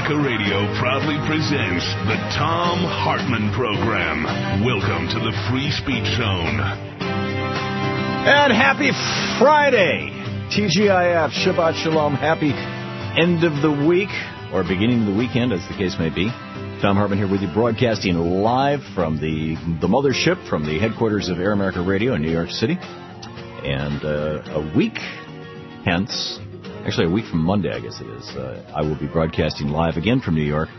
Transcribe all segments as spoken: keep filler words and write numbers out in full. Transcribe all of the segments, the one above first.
America Radio proudly presents the Thom Hartmann Program. Welcome to the Free Speech Zone. And happy Friday. T G I F, Shabbat Shalom. Happy end of the week, or beginning of the weekend, as the case may be. Thom Hartmann here with you, broadcasting live from the, the mothership, from the headquarters of Air America Radio in New York City. And uh, a week hence, actually a week from Monday, I guess it is, uh, I will be broadcasting live again from New York.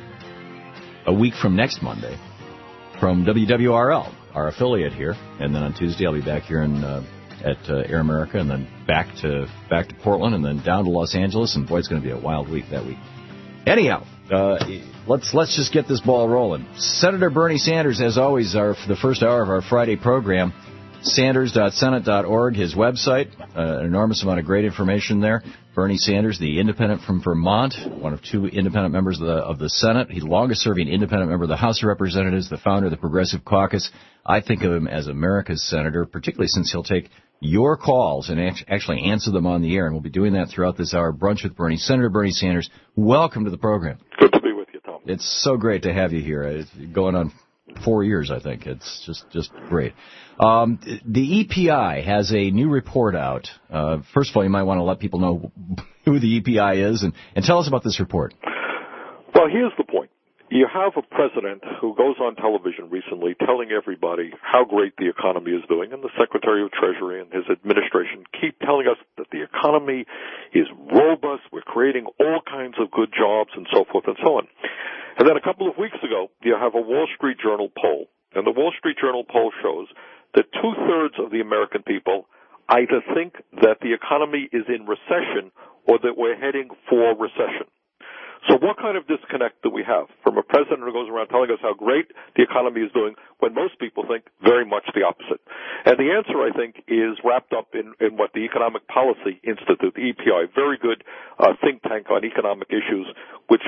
A week from next Monday from W W R L, our affiliate here. And then on Tuesday I'll be back here in, uh, at uh, Air America, and then back to back to Portland, and then down to Los Angeles. And boy, it's going to be a wild week that week. Anyhow, uh, let's let's just get this ball rolling. Senator Bernie Sanders, as always, our for the first hour of our Friday program. Sanders dot senate dot org, his website. Uh, an enormous amount of great information there. Bernie Sanders, the independent from Vermont, one of two independent members of the, of the Senate. He's the longest-serving independent member of the House of Representatives, the founder of the Progressive Caucus. I think of him as America's senator, particularly since he'll take your calls and actually answer them on the air, and we'll be doing that throughout this hour. Brunch with Bernie. Senator Bernie Sanders, welcome to the program. Good to be with you, Tom. It's so great to have you here. It's going on four years, I think. It's just just great. Um, the E P I has a new report out. Uh, first of all, you might want to let people know who the E P I is, and, and tell us about this report. Well, here's the point. You have a president who goes on television recently telling everybody how great the economy is doing, and the Secretary of Treasury and his administration keep telling us that the economy is robust, we're creating all kinds of good jobs, and so forth and so on. And then a couple of weeks ago, you have a Wall Street Journal poll, and the Wall Street Journal poll shows that two-thirds of the American people either think that the economy is in recession or that we're heading for recession. So what kind of disconnect do we have from a president who goes around telling us how great the economy is doing when most people think very much the opposite? And the answer, I think, is wrapped up in, in what the Economic Policy Institute, the E P I, a very good uh, think tank on economic issues, which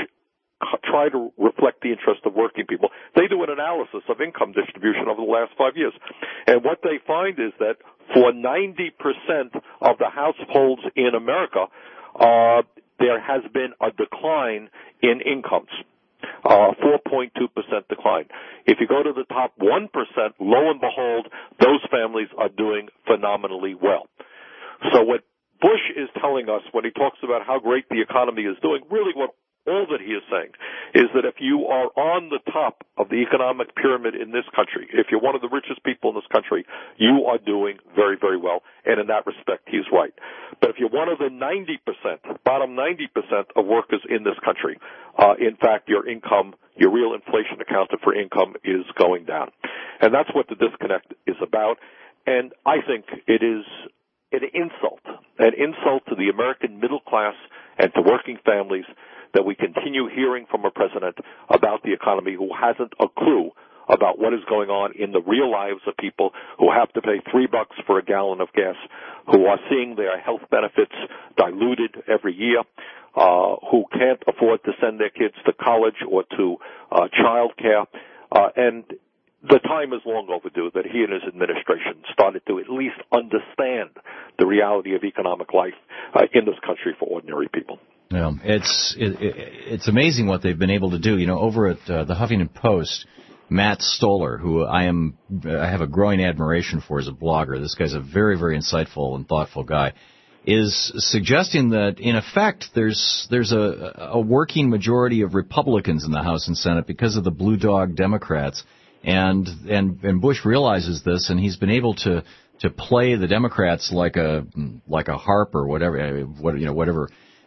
try to reflect the interest of working people. They do an analysis of income distribution over the last five years. And what they find is that for ninety percent of the households in America, uh, there has been a decline in incomes, uh, four point two percent decline. If you go to the top one percent, lo and behold, those families are doing phenomenally well. So what Bush is telling us when he talks about how great the economy is doing, really what all that he is saying is that if you are on the top of the economic pyramid in this country, if you're one of the richest people in this country, you are doing very, very well. And in that respect, he's right. But if you're one of the ninety percent, bottom ninety percent of workers in this country, uh, in fact, your income, your real inflation accounted for income is going down. And that's what the disconnect is about. And I think it is an insult, an insult to the American middle class and to working families that we continue hearing from a president about the economy who hasn't a clue about what is going on in the real lives of people who have to pay three bucks for a gallon of gas, who are seeing their health benefits diluted every year, uh, who can't afford to send their kids to college or to uh, child care, uh, and the time is long overdue that he and his administration started to at least understand the reality of economic life uh, in this country for ordinary people. Yeah, it's it, it's amazing what they've been able to do. You know, over at uh, the Huffington Post, Matt Stoller, who I am I have a growing admiration for as a blogger. This guy's a very, very insightful and thoughtful guy. Is suggesting that in effect there's there's a, a working majority of Republicans in the House and Senate because of the blue dog Democrats. And, and, and Bush realizes this, and he's been able to, to play the Democrats like a, like a harp or whatever, what, you know, whatever,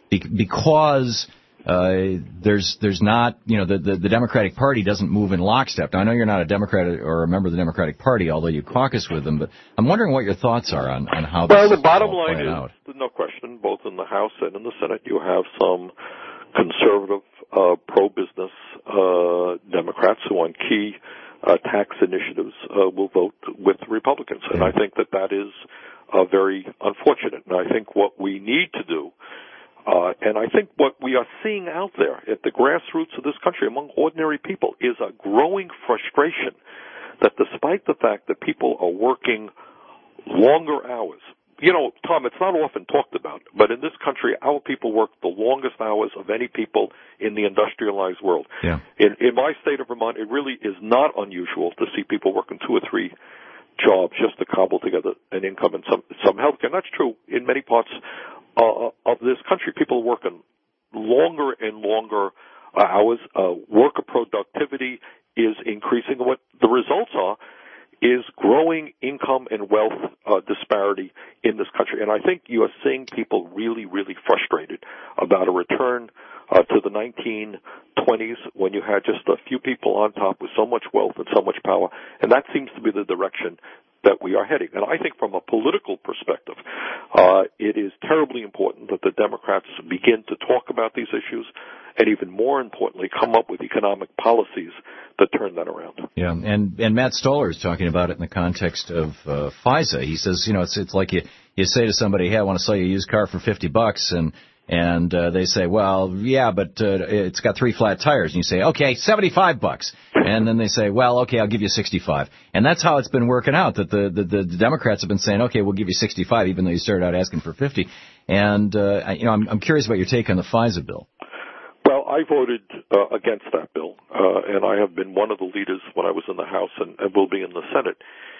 because, uh, there's, there's not, you know, the, the, the Democratic Party doesn't move in lockstep. Now, I know you're not a Democrat or a member of the Democratic Party, although you caucus with them, but I'm wondering what your thoughts are on, on how this well, the is bottom all line playing is, out. No question, both in the House and in the Senate, you have some conservative, uh, pro-business, uh, Democrats who on key Uh, tax initiatives uh, will vote with Republicans. And I think that that is uh, very unfortunate. And I think what we need to do, uh, and I think what we are seeing out there at the grassroots of this country among ordinary people is a growing frustration that despite the fact that people are working longer hours, you know, Tom, it's not often talked about, but in this country, our people work the longest hours of any people in the industrialized world. Yeah. In, in my state of Vermont, it really is not unusual to see people working two or three jobs just to cobble together an income and some some health care. And that's true in many parts uh, of this country. People are working longer and longer uh, hours. Uh, worker productivity is increasing. What the results are is growing income and wealth uh, disparity in this country. And I think you are seeing people really, really frustrated about a return uh, to the nineteen twenties when you had just a few people on top with so much wealth and so much power. And that seems to be the direction that we are heading. And I think from a political perspective, uh, it is terribly important that the Democrats begin to talk about these issues and even more importantly, come up with economic policies that turn that around. Yeah, and, and Matt Stoller is talking about it in the context of uh, FISA. He says, you know, it's it's like you, you say to somebody, hey, I want to sell you a used car for fifty bucks, and and uh, they say, well, yeah, but uh, it's got three flat tires. And you say, okay, seventy-five bucks. And then they say, well, okay, I'll give you sixty-five. And that's how it's been working out, that the, the, the Democrats have been saying, okay, we'll give you sixty-five, even though you started out asking for fifty. And, uh, you know, I'm, I'm curious about your take on the FISA bill. Well, I voted uh, against that bill, uh, and I have been one of the leaders when I was in the House and, and will be in the Senate.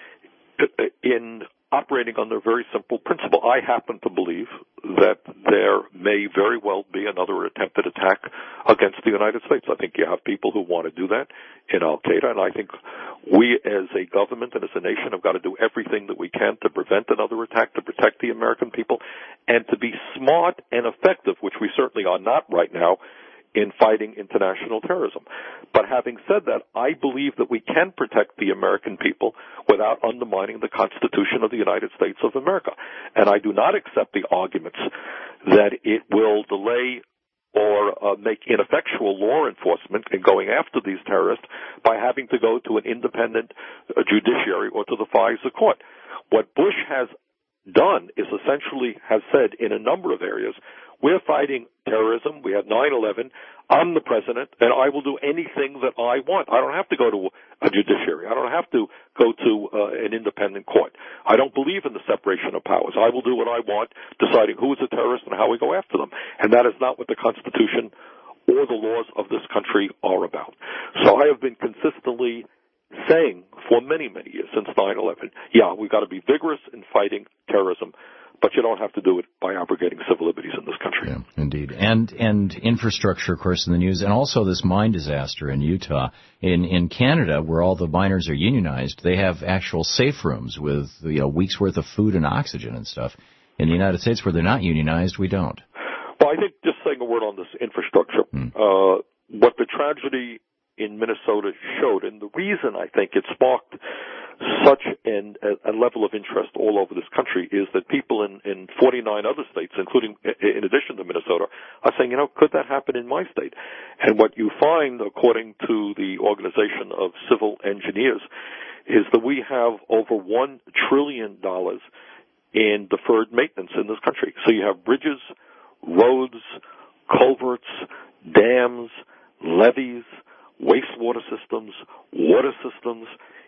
In operating under a very simple principle, I happen to believe that there may very well be another attempted attack against the United States. I think you have people who want to do that in Al-Qaeda, and I think we as a government and as a nation have got to do everything that we can to prevent another attack, to protect the American people, and to be smart and effective, which we certainly are not right now, in fighting international terrorism. But having said that, I believe that we can protect the American people without undermining the Constitution of the United States of America. And I do not accept the arguments that it will delay or uh, make ineffectual law enforcement in going after these terrorists by having to go to an independent uh, judiciary or to the FISA court. What Bush has done is essentially has said in a number of areas, we're fighting terrorism. We have nine eleven. I'm the president, and I will do anything that I want. I don't have to go to a judiciary. I don't have to go to uh, an independent court. I don't believe in the separation of powers. I will do what I want, deciding who is a terrorist and how we go after them. And that is not what the Constitution or the laws of this country are about. So I have been consistently saying for many, many years, since nine eleven, yeah, we've got to be vigorous in fighting terrorism, but you don't have to do it by abrogating civil liberties in this country. Yeah, indeed. And and infrastructure, of course, in the news, and also this mine disaster in Utah. In in Canada, where all the miners are unionized, they have actual safe rooms with, you know, weeks' worth of food and oxygen and stuff. In the United States, where they're not unionized, we don't. Well, I think just saying a word on this infrastructure, hmm. uh, what the tragedy in Minnesota showed, and the reason I think it sparked such an, a, a level of interest all over this country is that people in, in forty-nine other states, including in addition to Minnesota, are saying, you know, could that happen in my state? And what you find, according to the Organization of Civil Engineers, is that we have over one trillion dollars in deferred maintenance in this country. So you have bridges, roads, culverts, dams, levees, wastewater systems, water systems,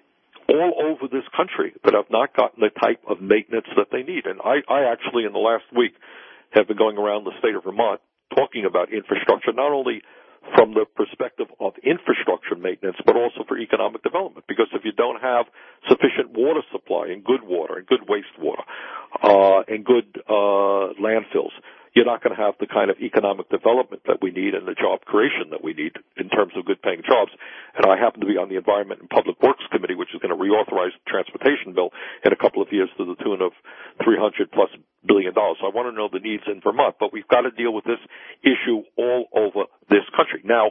all over this country that have not gotten the type of maintenance that they need. And I, I actually, in the last week, have been going around the state of Vermont talking about infrastructure, not only from the perspective of infrastructure maintenance, but also for economic development. Because if you don't have sufficient water supply and good water and good wastewater uh, and good uh, landfills, you're not going to have the kind of economic development that we need and the job creation that we need in terms of good-paying jobs. And I happen to be on the Environment and Public Works Committee, which is going to reauthorize the transportation bill in a couple of years to the tune of three hundred plus billion dollars. So I want to know the needs in Vermont, but we've got to deal with this issue all over this country. Now,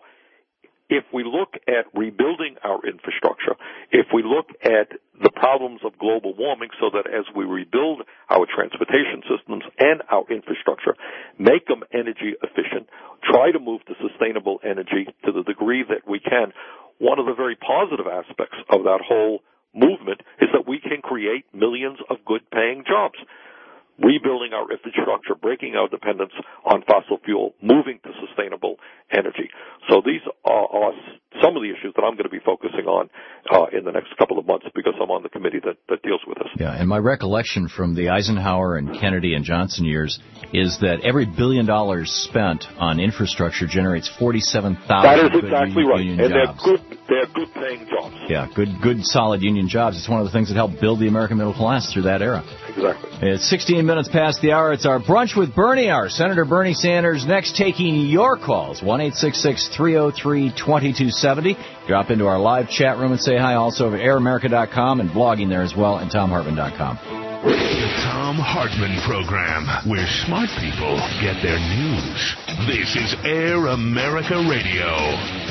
if we look at rebuilding our infrastructure, if we look at the problems of global warming so that as we rebuild our transportation systems and our infrastructure, make them energy efficient, try to move to sustainable energy to the degree that we can, one of the very positive aspects of that whole movement is that we can create millions of good-paying jobs. rebuilding our infrastructure, breaking our dependence on fossil fuel, moving to sustainable energy. So these are, are some of the issues that I'm going to be focusing on uh, in the next couple of months because I'm on the committee that, that deals with this. Yeah, and my recollection from the Eisenhower and Kennedy and Johnson years is that every billion dollars spent on infrastructure generates forty-seven thousand That is good exactly union, right. union and jobs. they're good, they're good paying jobs. Yeah, good, good, solid union jobs. It's one of the things that helped build the American middle class through that era. Exactly. It's sixteen minutes past the hour. It's our Brunch with Bernie hour. Senator Bernie Sanders next, taking your calls. one eight six six, three oh three, two two seven oh. Drop into our live chat room and say hi. Also at air america dot com and blogging there as well and tom hartman dot com. The Tom Hartman Program, where smart people get their news. This is Air America Radio.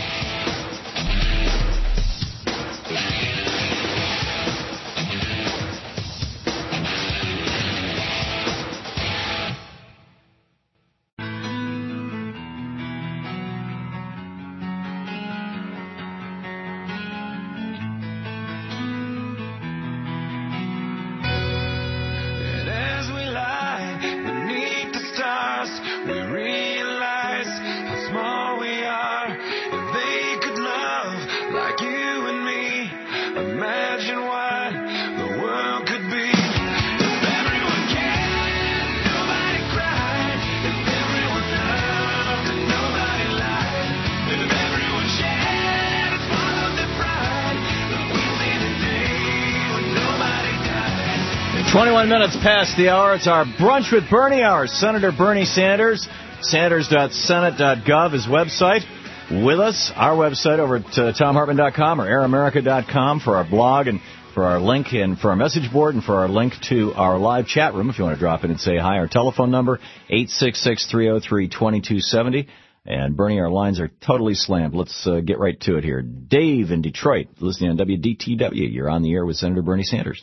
twenty-one minutes past the hour. It's our Brunch with Bernie hour. Senator Bernie Sanders, sanders dot senate dot gov, his website. With us, our website over at uh, tom hartman dot com or air america dot com for our blog and for our link and for our message board and for our link to our live chat room if you want to drop in and say hi. Our telephone number, eight six six, three oh three, two two seven oh. And Bernie, our lines are totally slammed. Let's uh, get right to it here. Dave in Detroit, listening on W D T W. You're on the air with Senator Bernie Sanders.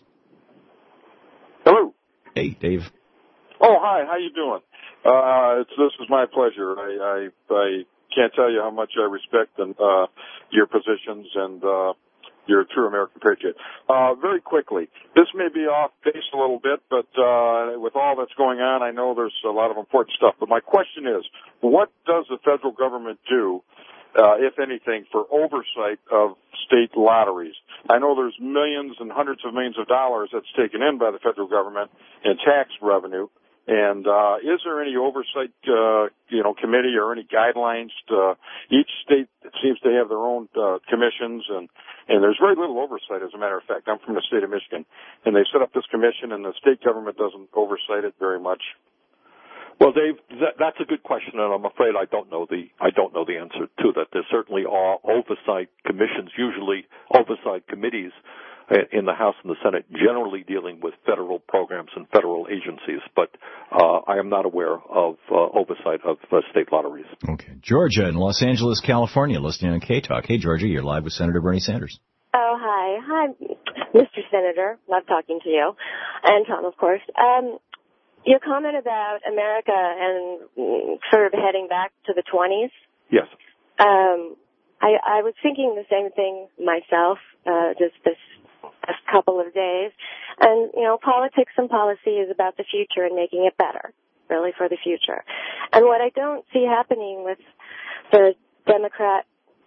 Hello. Hey, Dave. Oh, hi. How you doing? Uh, it's, this is my pleasure. I, I, I can't tell you how much I respect and, uh, your positions and, uh, you're a true American patriot. Uh, very quickly, this may be off base a little bit, but, uh, with all that's going on, I know there's a lot of important stuff. But my question is, what does the federal government do, uh, if anything, for oversight of state lotteries? I know there's millions and hundreds of millions of dollars that's taken in by the federal government in tax revenue. And, uh, is there any oversight, uh, you know, committee or any guidelines to, each state seems to have their own, uh, commissions and, and there's very little oversight, as a matter of fact. I'm from the state of Michigan and they set up this commission and the state government doesn't oversight it very much. Well, Dave, that, that's a good question, and I'm afraid I don't know the I don't know the answer to that. There certainly are oversight commissions, usually oversight committees in the House and the Senate, generally dealing with federal programs and federal agencies. But uh, I am not aware of uh, oversight of uh, state lotteries. Okay, Georgia in Los Angeles, California, listening on K Talk. Hey, Georgia, you're live with Senator Bernie Sanders. Oh, hi, hi, Mister Senator. Love talking to you, and Tom, of course. Um, Your comment about America and sort of heading back to the twenties. Yes. Um, I, I was thinking the same thing myself, uh, just this past couple of days. And, you know, politics and policy is about the future and making it better, really, for the future. And what I don't see happening with the Democrat,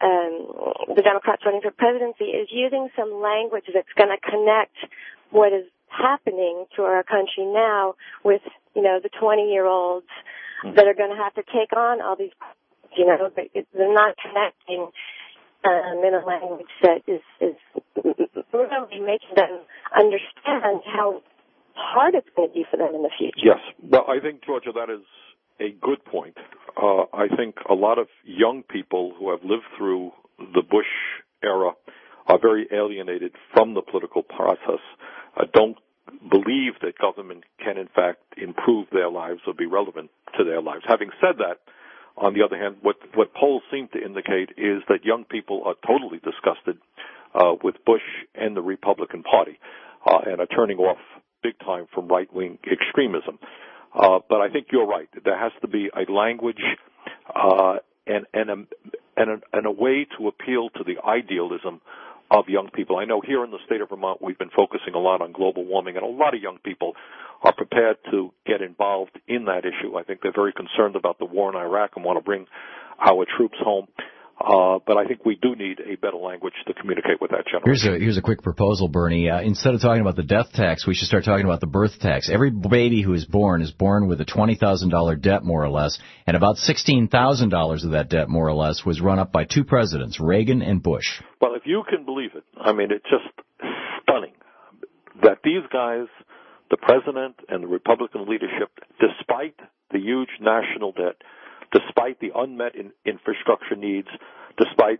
um, the Democrats running for presidency is using some language that's going to connect what is happening to our country now with, you know, the twenty-year-olds that are going to have to take on all these, you know, they're not connecting um, in a language that is, is really making them understand how hard it's going to be for them in the future. Yes. Well, I think, Georgia, that is a good point. Uh, I think a lot of young people who have lived through the Bush era are very alienated from the political process, uh, don't believe that government can, in fact, improve their lives or be relevant to their lives. Having said that, on the other hand, what, what polls seem to indicate is that young people are totally disgusted uh, with Bush and the Republican Party uh, and are turning off big time from right-wing extremism. Uh, but I think you're right. There has to be a language uh, and, and, a, and, a, and a way to appeal to the idealism of young people. I know here in the state of Vermont we've been focusing a lot on global warming, and a lot of young people are prepared to get involved in that issue. I think they're very concerned about the war in Iraq and want to bring our troops home. Uh, but I think we do need a better language to communicate with that generation. Here's a, here's a quick proposal, Bernie. Uh, instead of talking about the death tax, we should start talking about the birth tax. Every baby who is born is born with a twenty thousand dollars debt, more or less, and about sixteen thousand dollars of that debt, more or less, was run up by two presidents, Reagan and Bush. Well, if you can believe it, I mean, it's just stunning that these guys, the president and the Republican leadership, despite the huge national debt, despite the unmet in infrastructure needs, despite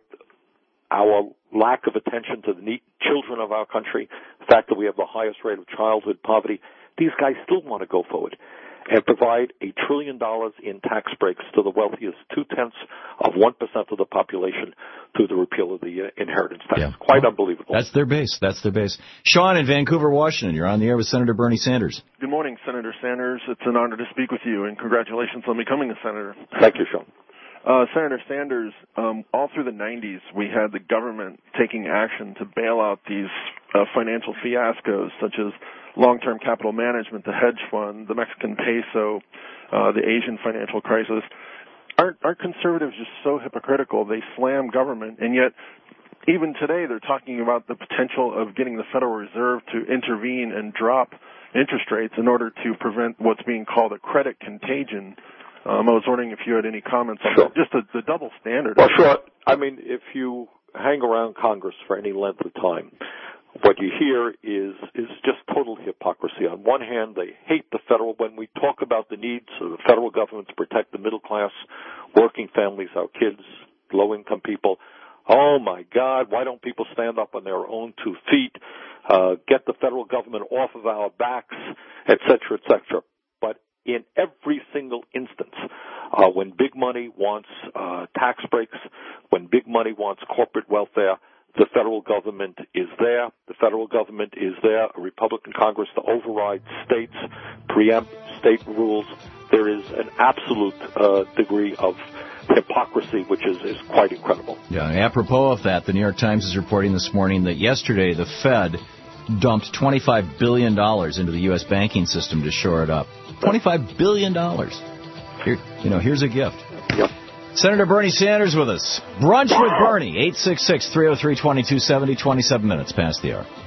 our lack of attention to the need, children of our country, the fact that we have the highest rate of childhood poverty, these guys still want to go forward and provide a trillion dollars in tax breaks to the wealthiest two-tenths of one percent of the population through the repeal of the uh, inheritance tax. Yeah. Quite unbelievable. That's their base. That's their base. Sean in Vancouver, Washington. You're on the air with Senator Bernie Sanders. Good morning, Senator Sanders. It's an honor to speak with you, and congratulations on becoming a senator. Thank you, Sean. Uh, Senator Sanders, um, all through the nineties, we had the government taking action to bail out these uh, financial fiascos, such as long-term capital management, the hedge fund, the Mexican peso, uh, the Asian financial crisis. Aren't, aren't conservatives just so hypocritical? They slam government, and yet even today they're talking about the potential of getting the Federal Reserve to intervene and drop interest rates in order to prevent what's being called a credit contagion. Um, I was wondering if you had any comments on Sure. that. Just the, the double standard. Well, sure. I mean, if you hang around Congress for any length of time, what you hear is is just total hypocrisy. On one hand, they hate the federal. When we talk about the needs of the federal government to protect the middle class, working families, our kids, low-income people, oh, my God, why don't people stand up on their own two feet, uh, get the federal government off of our backs, et cetera, et cetera. But in every single instance, uh, when big money wants uh, tax breaks, when big money wants corporate welfare, the federal government is there. The federal government is there, a Republican Congress to override states, preempt state rules. There is an absolute uh, degree of hypocrisy, which is, is quite incredible. Yeah, apropos of that, the New York Times is reporting this morning that yesterday the Fed dumped twenty-five billion dollars into the U S banking system to shore it up. twenty-five billion dollars. Here, you know, here's a gift. Yep. Senator Bernie Sanders with us. Brunch with Bernie, eight six six, three oh three, two two seven oh, twenty-seven minutes past the hour.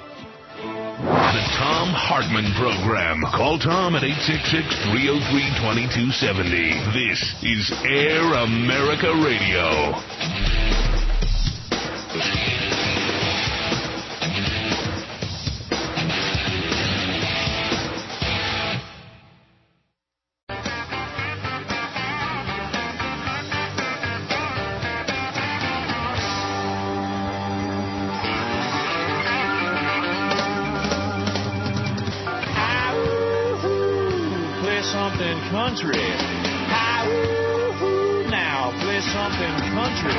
The Tom Hartman Program. Call Tom at eight six six, three oh three, two two seven oh. This is Air America Radio. Country. Hi-woo-hoo, now play something country.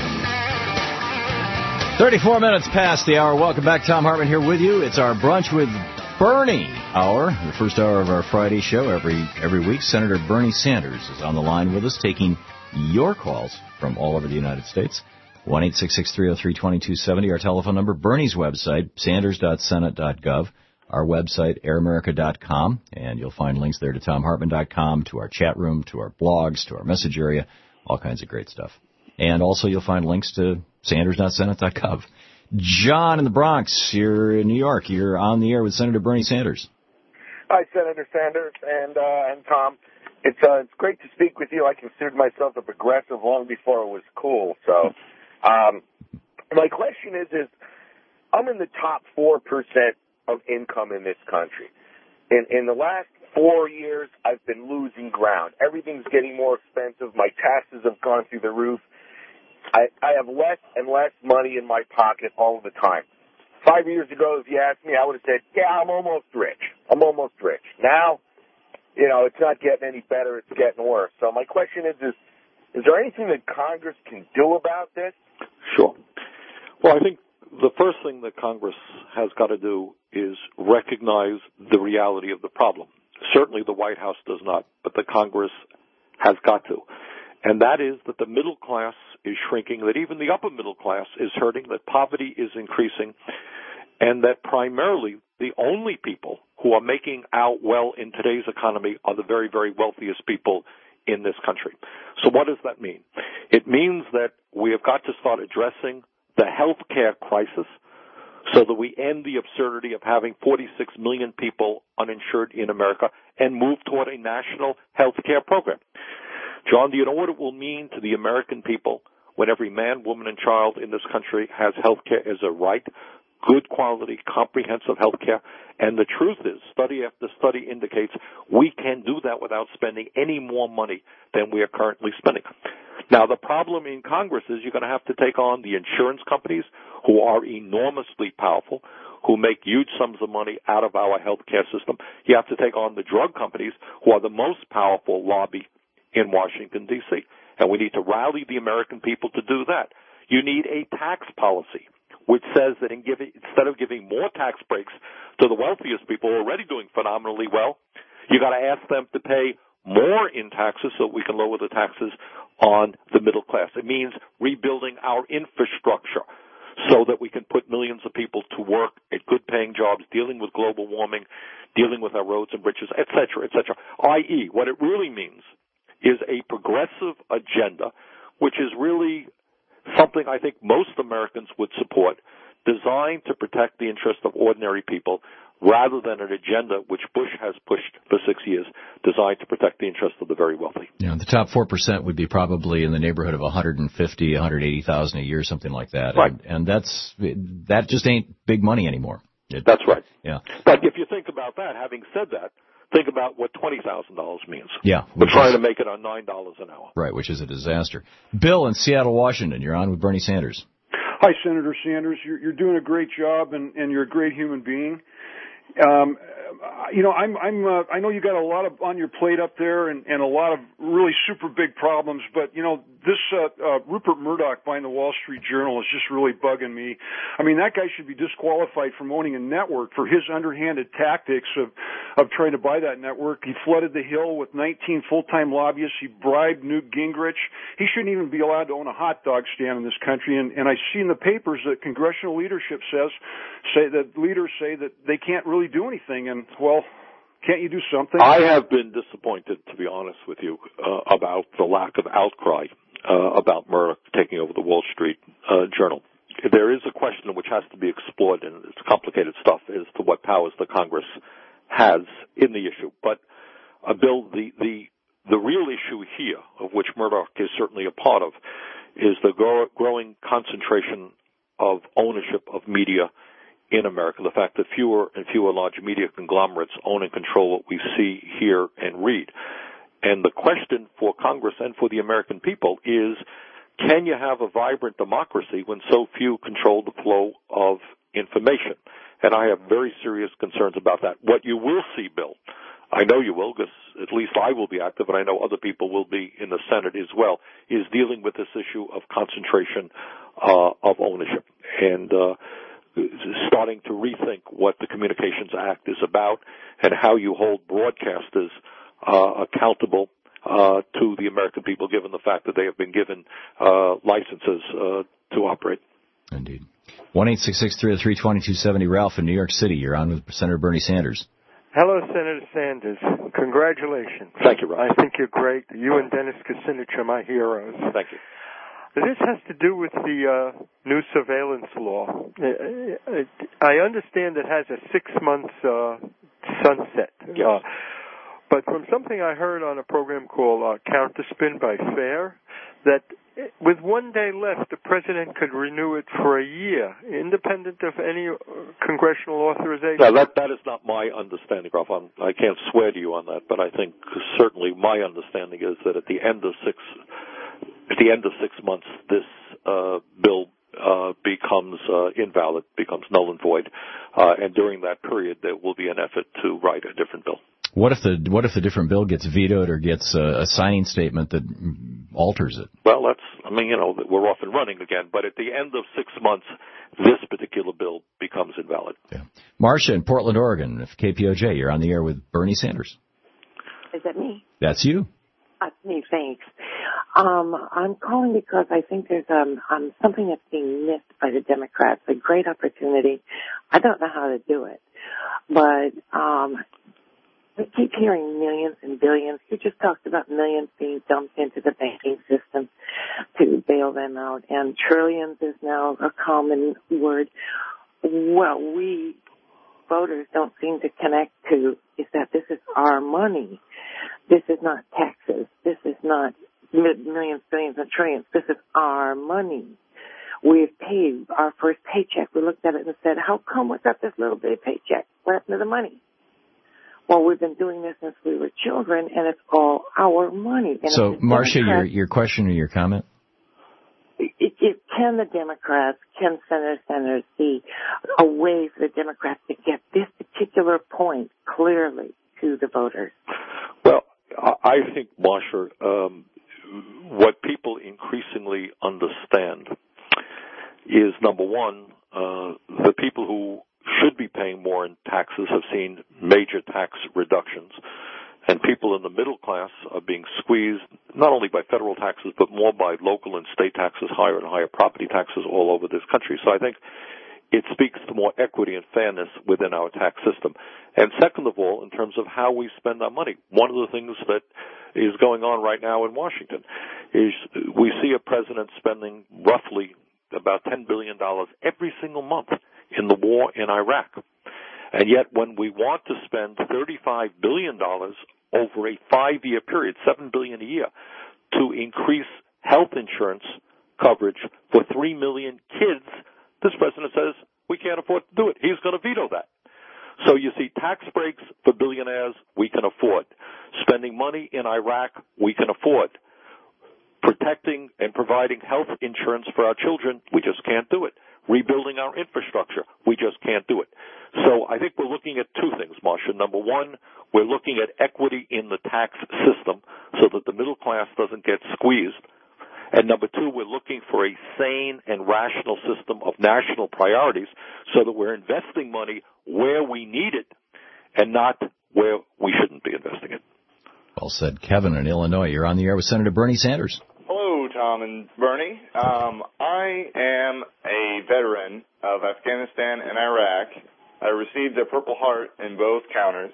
thirty-four minutes past the hour. Welcome back. Tom Hartman here with you. It's our Brunch with Bernie hour, the first hour of our Friday show every every week. Senator Bernie Sanders is on the line with us, taking your calls from all over the United States. one eight six six, three oh three, two two seven oh, our telephone number. Bernie's website, sanders dot senate dot gov. Our website, air america dot com, and you'll find links there to tom hartman dot com, to our chat room, to our blogs, to our message area, all kinds of great stuff. And also you'll find links to sanders dot senate dot gov. John in the Bronx, you're in New York. You're on the air with Senator Bernie Sanders. Hi, Senator Sanders and uh, and Tom. It's uh, it's great to speak with you. I considered myself a progressive long before it was cool. So um, my question is, is I'm in the top four percent of income in this country. In in the last four years, I've been losing ground. Everything's getting more expensive. My taxes have gone through the roof. I, I have less and less money in my pocket all the time. Five years ago, if you asked me, I would have said, yeah, I'm almost rich. I'm almost rich. Now, you know, it's not getting any better. It's getting worse. So my question is, is, is there anything that Congress can do about this? Sure. Well, I think the first thing that Congress has got to do is recognize the reality of the problem. Certainly the White House does not, but the Congress has got to. And that is that the middle class is shrinking, that even the upper middle class is hurting, that poverty is increasing, and that primarily the only people who are making out well in today's economy are the very, very wealthiest people in this country. So what does that mean? It means that we have got to start addressing the health care crisis so that we end the absurdity of having forty-six million people uninsured in America and move toward a national health care program. John, do you know what it will mean to the American people when every man, woman, and child in this country has health care as a right? Good quality, comprehensive health care. And the truth is, study after study indicates we can do that without spending any more money than we are currently spending. Now, the problem in Congress is you're going to have to take on the insurance companies, who are enormously powerful, who make huge sums of money out of our health care system. You have to take on the drug companies, who are the most powerful lobby in Washington, D C And we need to rally the American people to do that. You need a tax policy which says that in giving, instead of giving more tax breaks to the wealthiest people who are already doing phenomenally well, you got to ask them to pay more in taxes so we can lower the taxes on the middle class. It means rebuilding our infrastructure so that we can put millions of people to work at good-paying jobs, dealing with global warming, dealing with our roads and bridges, et cetera, et cetera. that is, what it really means is a progressive agenda, which is really something I think most Americans would support, designed to protect the interests of ordinary people, rather than an agenda which Bush has pushed for six years, designed to protect the interests of the very wealthy. Yeah, the top four percent would be probably in the neighborhood of one hundred fifty, one hundred eighty thousand a year, something like that. Right. And, and that's that just ain't big money anymore. It, that's right. Yeah. But if you think about that, having said that, think about what twenty thousand dollars means. Yeah. We're trying is, to make it on nine dollars an hour. Right, which is a disaster. Bill in Seattle, Washington, you're on with Bernie Sanders. Hi, Senator Sanders. You're, you're doing a great job, and, and you're a great human being. Um, you know, I'm, I'm, uh, I know you got a lot of on your plate up there and, and a lot of really super big problems, but, you know, this, uh, uh, Rupert Murdoch buying the Wall Street Journal is just really bugging me. I mean, that guy should be disqualified from owning a network for his underhanded tactics of, of trying to buy that network. He flooded the Hill with nineteen full-time lobbyists. He bribed Newt Gingrich. He shouldn't even be allowed to own a hot dog stand in this country. And, and I see in the papers that congressional leadership says, say that leaders say that they can't really do anything. And, well, can't you do something? I have been disappointed, to be honest with you, uh, about the lack of outcry uh, about Murdoch taking over the Wall Street uh, Journal. There is a question which has to be explored, and it's complicated stuff, as to what powers the Congress has in the issue. But, uh, Bill, the, the, the real issue here, of which Murdoch is certainly a part of, is the grow, growing concentration of ownership of media in America, the fact that fewer and fewer large media conglomerates own and control what we see, hear, and read. And the question for Congress and for the American people is, can you have a vibrant democracy when so few control the flow of information? And I have very serious concerns about that. What you will see, Bill, I know you will, because at least I will be active, and I know other people will be in the Senate as well, is dealing with this issue of concentration uh, of ownership. And uh starting to rethink what the Communications Act is about and how you hold broadcasters uh, accountable uh, to the American people, given the fact that they have been given uh, licenses uh, to operate. Indeed. one eight six six, three oh three, two two seven oh, Ralph in New York City. You're on with Senator Bernie Sanders. Hello, Senator Sanders. Congratulations. Thank you, Ralph. I think you're great. You and Dennis Kucinich are my heroes. Thank you. This has to do with the uh, new surveillance law. I understand it has a six-month uh, sunset. Yes. Uh, but from something I heard on a program called uh, Counterspin by Fair, that with one day left, the president could renew it for a year, independent of any congressional authorization. No, that, that is not my understanding, Ralph. I'm, I can't swear to you on that, but I think certainly my understanding is that at the end of six At the end of six months, this uh, bill uh, becomes uh, invalid, becomes null and void, uh, and during that period, there will be an effort to write a different bill. What if the what if the different bill gets vetoed or gets a, a signing statement that alters it? Well, that's I mean, you know, we're off and running again. But at the end of six months, this particular bill becomes invalid. Yeah. Marcia in Portland, Oregon, K P O J. You're on the air with Bernie Sanders. Is that me? That's you. That's me, thanks. Um, I'm calling because I think there's um, um, something that's being missed by the Democrats, a great opportunity. I don't know how to do it, but um, we keep hearing millions and billions. You just talked about millions being dumped into the banking system to bail them out, and trillions is now a common word. Well, we voters don't seem to connect to is that this is our money. This is not taxes. This is not millions, billions, and trillions. This is our money. We've paid our first paycheck. We looked at it and said, how come we got this little bitty paycheck? What happened to the money? Well, we've been doing this since we were children, and it's all our money. And so, Marcia, your, your question or your comment? It, it, can the Democrats, can Senator Sanders see a way for the Democrats to get this particular point clearly to the voters? Well, I think, Marsha, um, what people increasingly understand is, number one, uh, the people who should be paying more in taxes have seen major tax reductions. And people in the middle class are being squeezed not only by federal taxes, but more by local and state taxes, higher and higher property taxes all over this country. So I think it speaks to more equity and fairness within our tax system. And second of all, in terms of how we spend our money, one of the things that is going on right now in Washington is we see a president spending roughly about ten billion dollars every single month in the war in Iraq. And yet when we want to spend thirty-five billion dollars over a five-year period, seven billion dollars a year, to increase health insurance coverage for three million kids, this president says we can't afford to do it. He's going to veto that. So you see, tax breaks for billionaires, we can afford. Spending money in Iraq, we can afford. Protecting and providing health insurance for our children, we just can't do it. Rebuilding our infrastructure, we just can't do it. So I think we're looking at two things, Marsha. Number one, we're looking at equity in the tax system so that the middle class doesn't get squeezed. And number two, we're looking for a sane and rational system of national priorities so that we're investing money where we need it and not where we shouldn't be investing it. Well said. Kevin in Illinois, you're on the air with Senator Bernie Sanders. Hello, Tom and Bernie. Um, I am a veteran of Afghanistan and Iraq. I received a Purple Heart in both counters.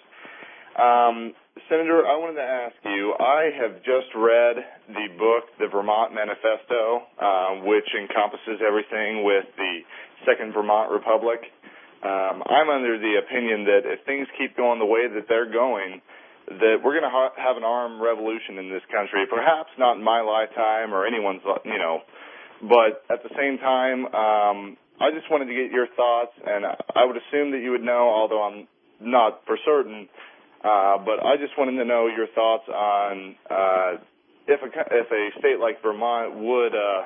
Um, Senator, I wanted to ask you, I have just read the book, The Vermont Manifesto, uh, which encompasses everything with the Second Vermont Republic. Um, I'm under the opinion that if things keep going the way that they're going, that we're going to ha- have an armed revolution in this country, perhaps not in my lifetime or anyone's, you know, but at the same time, um, I just wanted to get your thoughts, and I would assume that you would know, although I'm not for certain, uh, but I just wanted to know your thoughts on uh, if a if a state like Vermont would, uh,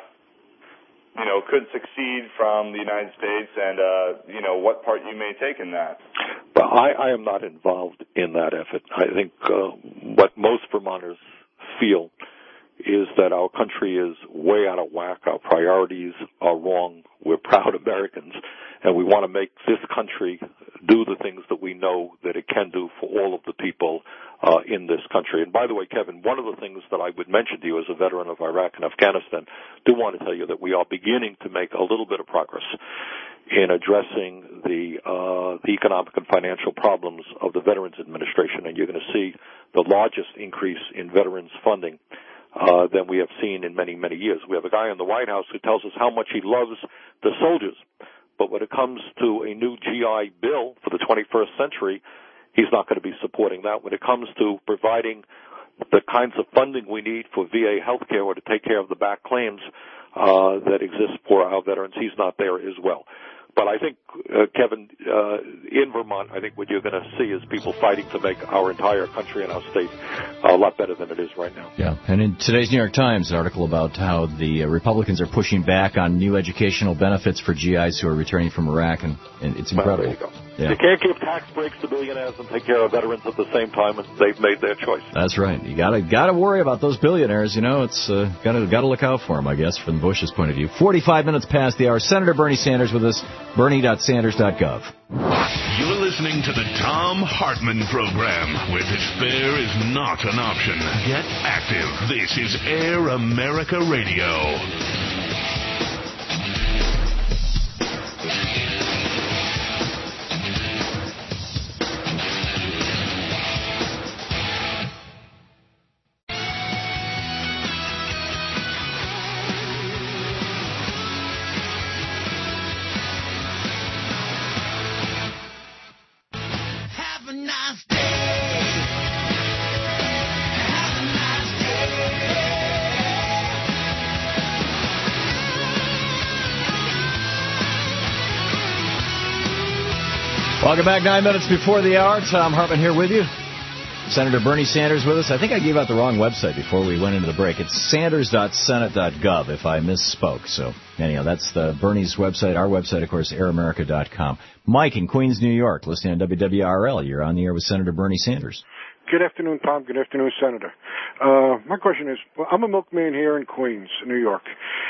you know, could succeed from the United States, and uh, you know, what part you may take in that. Well, I, I am not involved in that effort. I think uh, what most Vermonters feel is that our country is way out of whack. Our priorities are wrong. We're proud Americans, and we want to make this country do the things that we know that it can do for all of the people uh, in this country. And by the way, Kevin, one of the things that I would mention to you as a veteran of Iraq and Afghanistan, do want to tell you that we are beginning to make a little bit of progress in addressing the, uh, the economic and financial problems of the Veterans Administration, and you're going to see the largest increase in veterans funding Uh, than we have seen in many, many years. We have a guy in the White House who tells us how much he loves the soldiers, but when it comes to a new G I Bill for the twenty-first century, he's not going to be supporting that. When it comes to providing the kinds of funding we need for V A health care or to take care of the back claims uh, that exist for our veterans, he's not there as well. But I think, uh, Kevin, uh, in Vermont, I think what you're going to see is people fighting to make our entire country and our state a lot better than it is right now. Yeah, and in today's New York Times, an article about how the uh, Republicans are pushing back on new educational benefits for G Is who are returning from Iraq, and, and it's incredible. Well, there you go. Yeah. You can't give tax breaks to billionaires and take care of veterans at the same time, and they've made their choice. That's right. You gotta gotta worry about those billionaires. You know, it's uh, gotta gotta look out for them, I guess, from Bush's point of view. Forty-five minutes past the hour. Senator Bernie Sanders with us. Bernie dot Sanders dot gov. You're listening to the Tom Hartman Program, where despair is not an option. Get active. This is Air America Radio. Welcome back, nine minutes before the hour. Tom Hartman here with you. Senator Bernie Sanders with us. I think I gave out the wrong website before we went into the break. It's sanders dot senate dot gov if I misspoke. So, anyhow, that's the Bernie's website. Our website, of course, air america dot com. Mike in Queens, New York, listening on W W R L. You're on the air with Senator Bernie Sanders. Good afternoon, Tom. Good afternoon, Senator. Uh, my question is, well, I'm a milkman here in Queens, New York,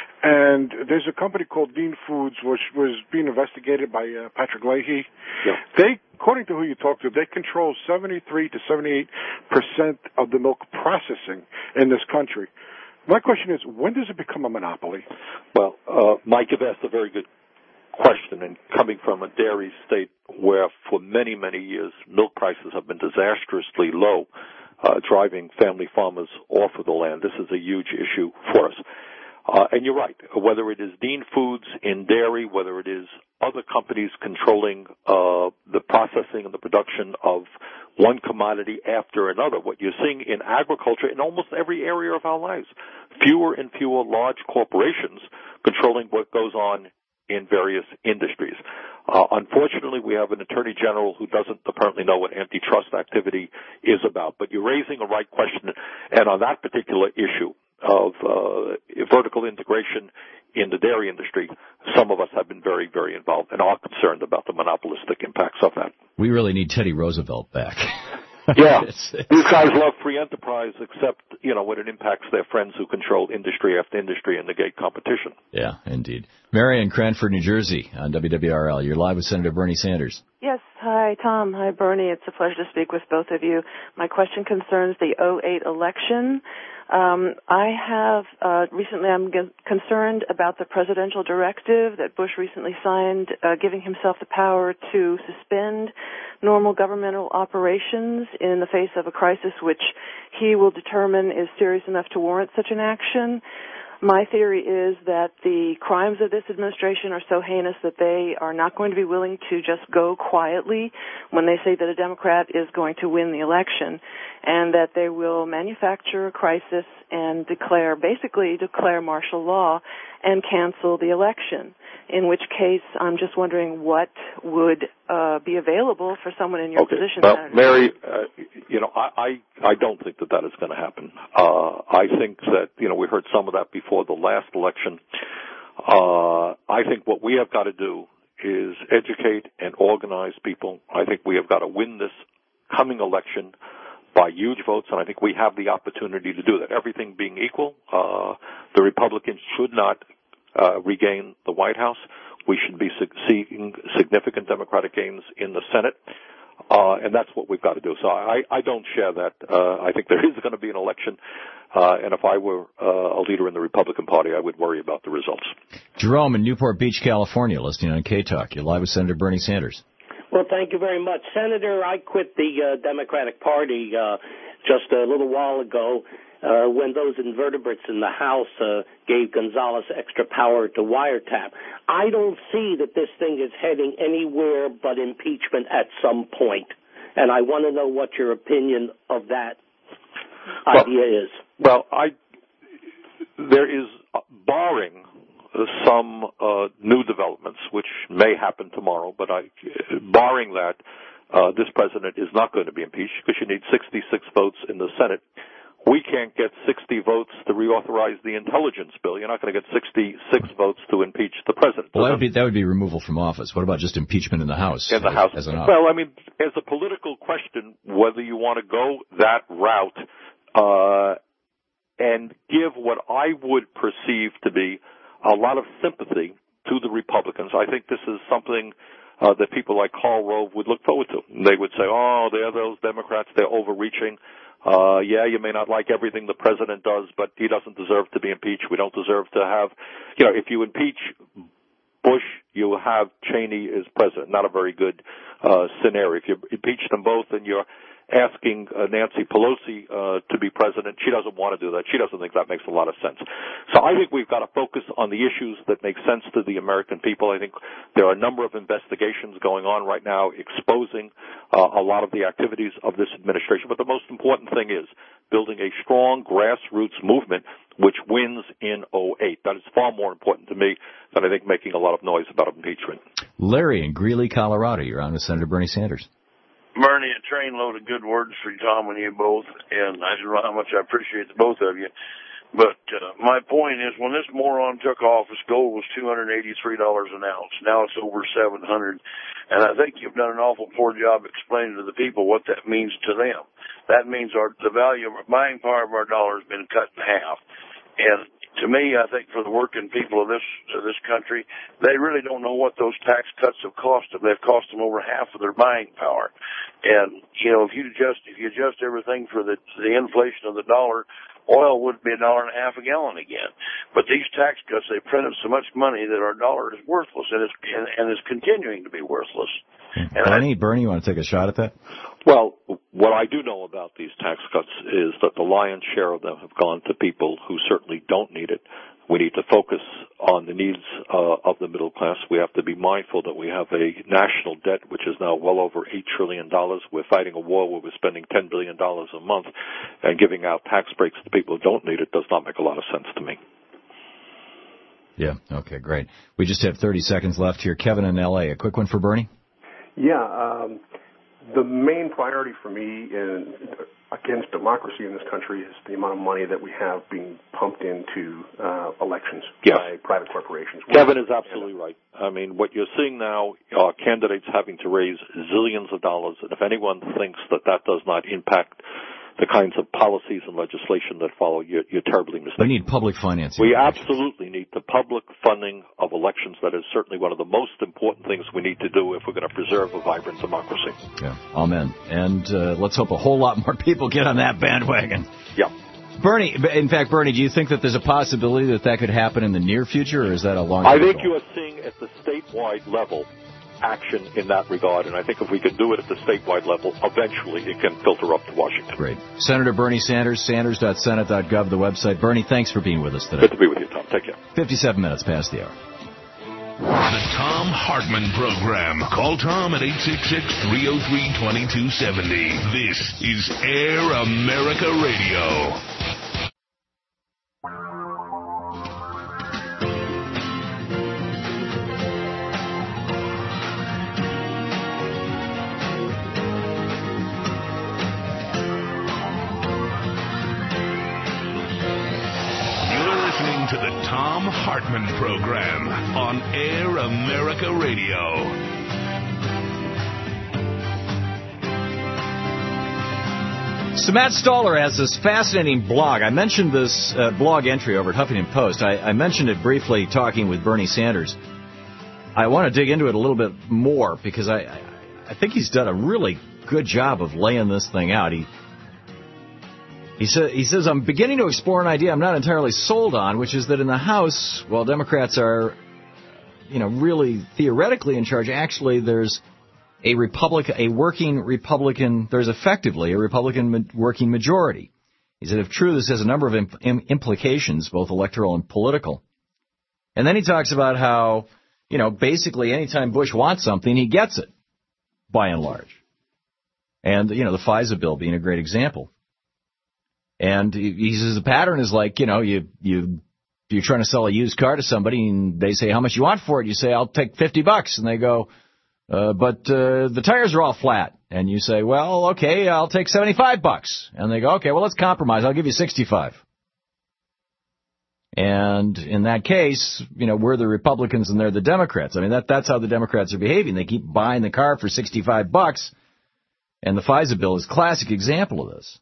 and there's a company called Dean Foods, which was being investigated by uh, Patrick Leahy. Yeah. They, according to who you talk to, they control seventy-three to seventy-eight percent of the milk processing in this country. My question is, when does it become a monopoly? Well, uh, Mike, you've asked a very good question, and coming from a dairy state where for many, many years milk prices have been disastrously low, uh, driving family farmers off of the land, this is a huge issue for us. Uh, and you're right, whether it is Dean Foods in dairy, whether it is other companies controlling uh, the processing and the production of one commodity after another, what you're seeing in agriculture in almost every area of our lives, fewer and fewer large corporations controlling what goes on in various industries. Uh, unfortunately, we have an attorney general who doesn't apparently know what antitrust activity is about. But you're raising a right question, and on that particular issue of uh, vertical integration in the dairy industry, some of us have been very, very involved and are concerned about the monopolistic impacts of that. We really need Teddy Roosevelt back. Yeah, these guys love free enterprise, except, you know, when it impacts their friends who control industry after industry and negate competition. Yeah, indeed. Mary in Cranford, New Jersey on W W R L. You're live with Senator Bernie Sanders. Yes. Hi, Tom. Hi, Bernie. It's a pleasure to speak with both of you. My question concerns the oh eight election. Um, I have uh, recently I'm g- concerned about the presidential directive that Bush recently signed, uh, giving himself the power to suspend normal governmental operations in the face of a crisis which he will determine is serious enough to warrant such an action. My theory is that the crimes of this administration are so heinous that they are not going to be willing to just go quietly when they say that a Democrat is going to win the election, and that they will manufacture a crisis and declare, basically declare martial law and cancel the election, in which case I'm just wondering what would uh, be available for someone in your okay. position. Well, Senator. Mary, uh, you know, I, I, I don't think that that is going to happen. Uh, I think that, you know, we heard some of that before the last election. Uh, I think what we have got to do is educate and organize people. I think we have got to win this coming election by huge votes, and I think we have the opportunity to do that. Everything being equal, uh, the Republicans should not uh, regain the White House. We should be seeking significant Democratic gains in the Senate, uh, and that's what we've got to do. So I, I don't share that. Uh, I think there is going to be an election, uh, and if I were uh, a leader in the Republican Party, I would worry about the results. Jerome in Newport Beach, California, listening on K-Talk. You're live with Senator Bernie Sanders. Well, thank you very much. Senator, I quit the uh, Democratic Party uh, just a little while ago uh, when those invertebrates in the House uh, gave Gonzales extra power to wiretap. I don't see that this thing is heading anywhere but impeachment at some point, and I want to know what your opinion of that well, idea is. Well, I there is, uh, barring some uh, new developments, which may happen tomorrow, but I, barring that, uh, this president is not going to be impeached because you need sixty-six votes in the Senate. We can't get sixty votes to reauthorize the intelligence bill. You're not going to get sixty-six votes to impeach the president. Well, that would be that would be removal from office. What about just impeachment in the House? In the as, House. As an option? Well, I mean, as a political question, whether you want to go that route uh, and give what I would perceive to be a lot of sympathy to the Republicans. I think this is something uh, that people like Karl Rove would look forward to. They would say, oh, they're those Democrats, they're overreaching. Uh, yeah, you may not like everything the president does, but he doesn't deserve to be impeached. We don't deserve to have, you know, if you impeach Bush, you have Cheney as president. Not a very good uh, scenario. If you impeach them both and you're asking uh, Nancy Pelosi uh, to be president, she doesn't want to do that. She doesn't think that makes a lot of sense. So I think we've got to focus on the issues that make sense to the American people. I think there are a number of investigations going on right now exposing uh, a lot of the activities of this administration. But the most important thing is building a strong grassroots movement which wins in oh eight. That is far more important to me than I think making a lot of noise about impeachment. Larry in Greeley, Colorado. You're on with Senator Bernie Sanders. Bernie, a trainload of good words for Tom and you both, and I don't know how much I appreciate the both of you. But uh, my point is, when this moron took office, gold was two hundred eighty-three dollars an ounce. Now it's over seven hundred dollars. And I think you've done an awful poor job explaining to the people what that means to them. That means our, the value of our buying power of our dollar has been cut in half. And to me, I think for the working people of this of this country, they really don't know what those tax cuts have cost them. They've cost them over half of their buying power. And you know, if you adjust if you adjust everything for the the inflation of the dollar, oil would be a dollar and a half a gallon again. But these tax cuts, they printed so much money that our dollar is worthless, and is and, and is continuing to be worthless. And Bernie, I, Bernie, you want to take a shot at that? Well, what I do know about these tax cuts is that the lion's share of them have gone to people who certainly don't need it. We need to focus on the needs uh, of the middle class. We have to be mindful that we have a national debt which is now well over eight trillion dollars. We're fighting a war where we're spending ten billion dollars a month, and giving out tax breaks to people who don't need it does not make a lot of sense to me. Yeah, okay, great. We just have thirty seconds left here. Kevin in L A, a quick one for Bernie? Yeah, um, the main priority for me in, against democracy in this country is the amount of money that we have being pumped into uh, elections yes. by private corporations. Kevin is absolutely right. I mean, what you're seeing now are candidates having to raise zillions of dollars, and if anyone thinks that that does not impact the kinds of policies and legislation that follow, you're, you're terribly mistaken. We need public financing. We absolutely need the public funding of elections. That is certainly one of the most important things we need to do if we're going to preserve a vibrant democracy. Yeah, amen. And uh, let's hope a whole lot more people get on that bandwagon. Yeah. Bernie, in fact, Bernie, do you think that there's a possibility that that could happen in the near future, or is that a long I think goal? you are seeing at the statewide level action in that regard, and I think if we can do it at the statewide level, eventually it can filter up to Washington. Great. Senator Bernie Sanders, sanders dot senate dot gov, the website. Bernie, thanks for being with us today. Good to be with you, Tom. Take care. fifty-seven minutes past the hour. The Tom Hartman Program. Call Tom at eight six six, three oh three, two two seven oh. This is Air America Radio. To the Tom Hartman Program on Air America Radio. So Matt Stoller has this fascinating blog. I mentioned this uh, blog entry over at Huffington Post. I, I mentioned it briefly talking with Bernie Sanders. I want to dig into it a little bit more because I, I, I think he's done a really good job of laying this thing out. He He, sa- he says, I'm beginning to explore an idea I'm not entirely sold on, which is that in the House, while Democrats are, you know, really theoretically in charge, actually there's a Republican, a working Republican, there's effectively a Republican ma- working majority. He said, if true, this has a number of imp- im- implications, both electoral and political. And then he talks about how, you know, basically anytime Bush wants something, he gets it, by and large. And, you know, the FISA bill being a great example. And he says the pattern is like, you know, you, you, you're trying to sell a used car to somebody and they say, how much you want for it? You say, I'll take fifty bucks. And they go, uh, but, uh, the tires are all flat. And you say, well, okay, I'll take seventy-five bucks. And they go, okay, well, let's compromise. I'll give you sixty-five. And in that case, you know, we're the Republicans and they're the Democrats. I mean, that, that's how the Democrats are behaving. They keep buying the car for sixty-five bucks. And the FISA bill is a classic example of this.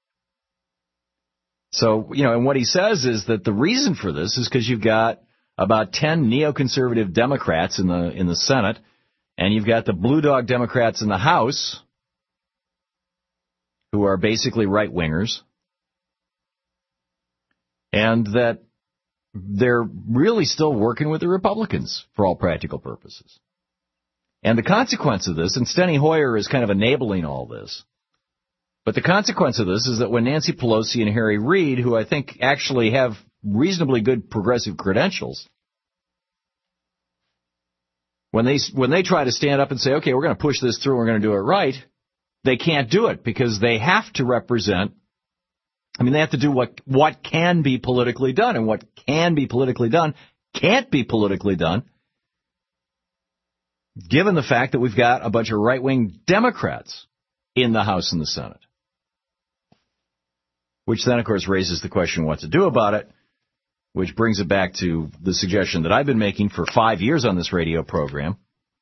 So, you know, and what he says is that the reason for this is because you've got about ten neoconservative Democrats in the in the Senate And you've got the blue dog Democrats in the House, who are basically right-wingers, and that they're really still working with the Republicans for all practical purposes. And the consequence of this, and Steny Hoyer is kind of enabling all this, but the consequence of this is that when Nancy Pelosi and Harry Reid, who I think actually have reasonably good progressive credentials, when they when they try to stand up and say, okay, we're going to push this through, we're going to do it right, they can't do it because they have to represent, I mean, they have to do what what can be politically done, and what can be politically done can't be politically done, given the fact that we've got a bunch of right-wing Democrats in the House and the Senate. Which then, of course, raises the question what to do about it, which brings it back to the suggestion that I've been making for five years on this radio program.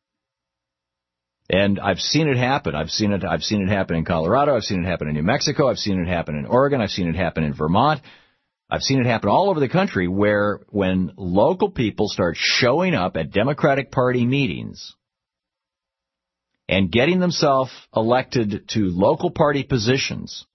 And I've seen it happen. I've seen it I've seen it happen in Colorado. I've seen it happen in New Mexico. I've seen it happen in Oregon. I've seen it happen in Vermont. I've seen it happen all over the country where when local people start showing up at Democratic Party meetings and getting themselves elected to local party positions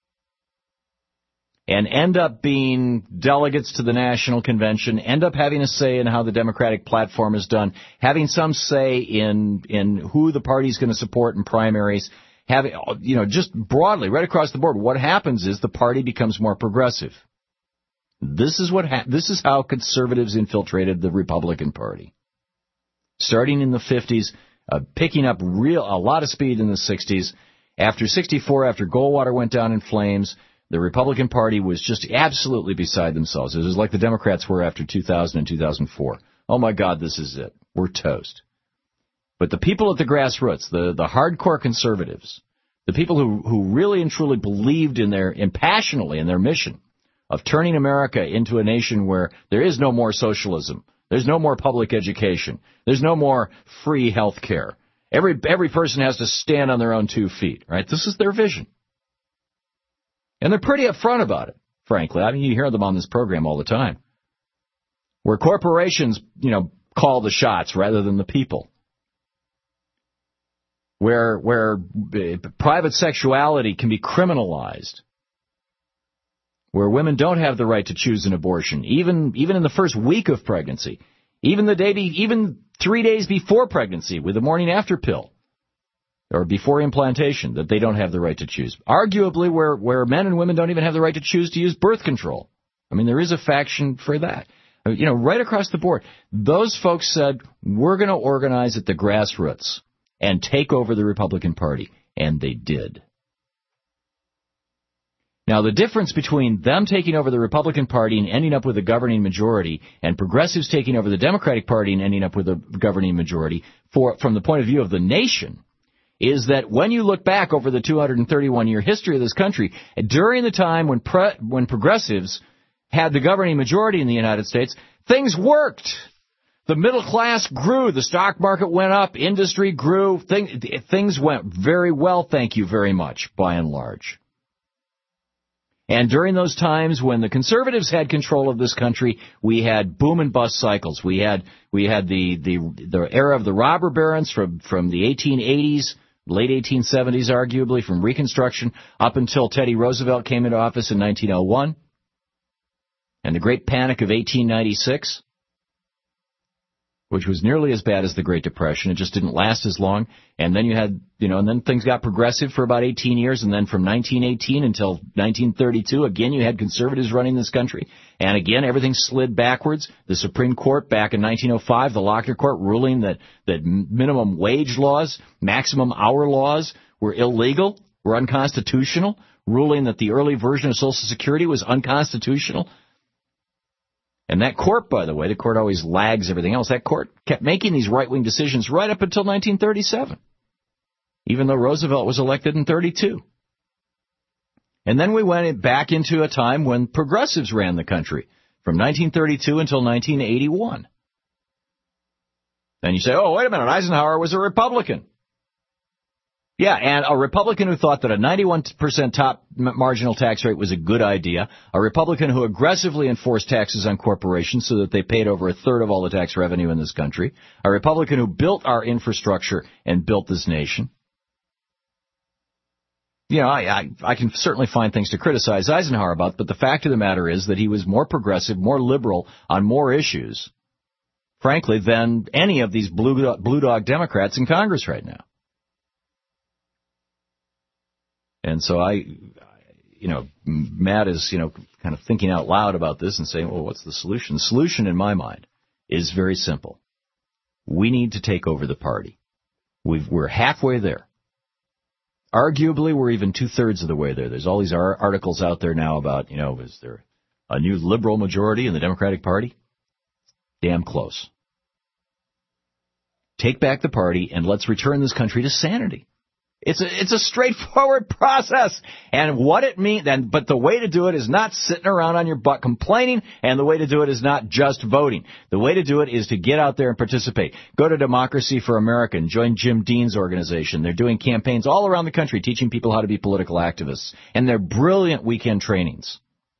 and end up being delegates to the national convention, end up having a say in how the Democratic platform is done, having some say in in who the party's going to support in primaries, having, you know, just broadly, right across the board, what happens is the party becomes more progressive. This is what ha- this is how conservatives infiltrated the Republican Party. Starting in the fifties, uh, picking up real a lot of speed in the sixties. After sixty-four, after Goldwater went down in flames, the Republican Party was just absolutely beside themselves. It was like the Democrats were after two thousand and two thousand four. Oh, my God, this is it. We're toast. But the people at the grassroots, the, the hardcore conservatives, the people who, who really and truly believed in their, and passionately in their mission of turning America into a nation where there is no more socialism, there's no more public education, there's no more free health care. Every, every person has to stand on their own two feet, right? This is their vision. And they're pretty upfront about it, frankly. I mean, you hear them on this program all the time. Where corporations, you know, call the shots rather than the people. Where where private sexuality can be criminalized. Where women don't have the right to choose an abortion, even even in the first week of pregnancy. Even the day, be, even three days before pregnancy with the morning after pill. Or before implantation, that they don't have the right to choose. Arguably, where, where men and women don't even have the right to choose to use birth control. I mean, there is a faction for that. You know, right across the board. Those folks said, we're going to organize at the grassroots and take over the Republican Party. And they did. Now, the difference between them taking over the Republican Party and ending up with a governing majority and progressives taking over the Democratic Party and ending up with a governing majority, for from the point of view of the nation, is that when you look back over the two hundred thirty-one year history of this country, during the time when pre- when progressives had the governing majority in the United States, things worked. The middle class grew. The stock market went up. Industry grew. Thing, things went very well, thank you very much, by and large. And during those times when the conservatives had control of this country, we had boom and bust cycles. We had we had the the, the era of the robber barons from, from the eighteen eighties, late eighteen seventies, arguably, from Reconstruction, up until Teddy Roosevelt came into office in nineteen oh one, and the Great Panic of eighteen ninety-six, which was nearly as bad as the Great Depression. It just didn't last as long. And then you had, you know, and then things got progressive for about eighteen years, and then from nineteen eighteen until nineteen thirty-two, again, you had conservatives running this country. And again, everything slid backwards. The Supreme Court back in nineteen oh five, the Lochner Court ruling that, that minimum wage laws, maximum hour laws were illegal, were unconstitutional, ruling that the early version of Social Security was unconstitutional. And that court, by the way, the court always lags everything else. That court kept making these right-wing decisions right up until nineteen thirty-seven, even though Roosevelt was elected in thirty-two. And then we went back into a time when progressives ran the country, from nineteen thirty-two until nineteen eighty-one. And you say, oh, wait a minute, Eisenhower was a Republican. Yeah, and a Republican who thought that a ninety-one percent top marginal tax rate was a good idea, a Republican who aggressively enforced taxes on corporations so that they paid over a third of all the tax revenue in this country, a Republican who built our infrastructure and built this nation. You know, I, I, I can certainly find things to criticize Eisenhower about, but the fact of the matter is that he was more progressive, more liberal on more issues, frankly, than any of these blue, blue dog Democrats in Congress right now. And so I, you know, Matt is, you know, kind of thinking out loud about this and saying, well, what's the solution? The solution, in my mind, is very simple. We need to take over the party. We've, we're halfway there. Arguably, we're even two-thirds of the way there. There's all these ar- articles out there now about, you know, is there a new liberal majority in the Democratic Party? Damn close. Take back the party and let's return this country to sanity. It's a, it's a straightforward process. And what it means, and, but the way to do it is not sitting around on your butt complaining, and the way to do it is not just voting. The way to do it is to get out there and participate. Go to Democracy for America and join Jim Dean's organization. They're doing campaigns all around the country teaching people how to be political activists. And they're brilliant weekend trainings.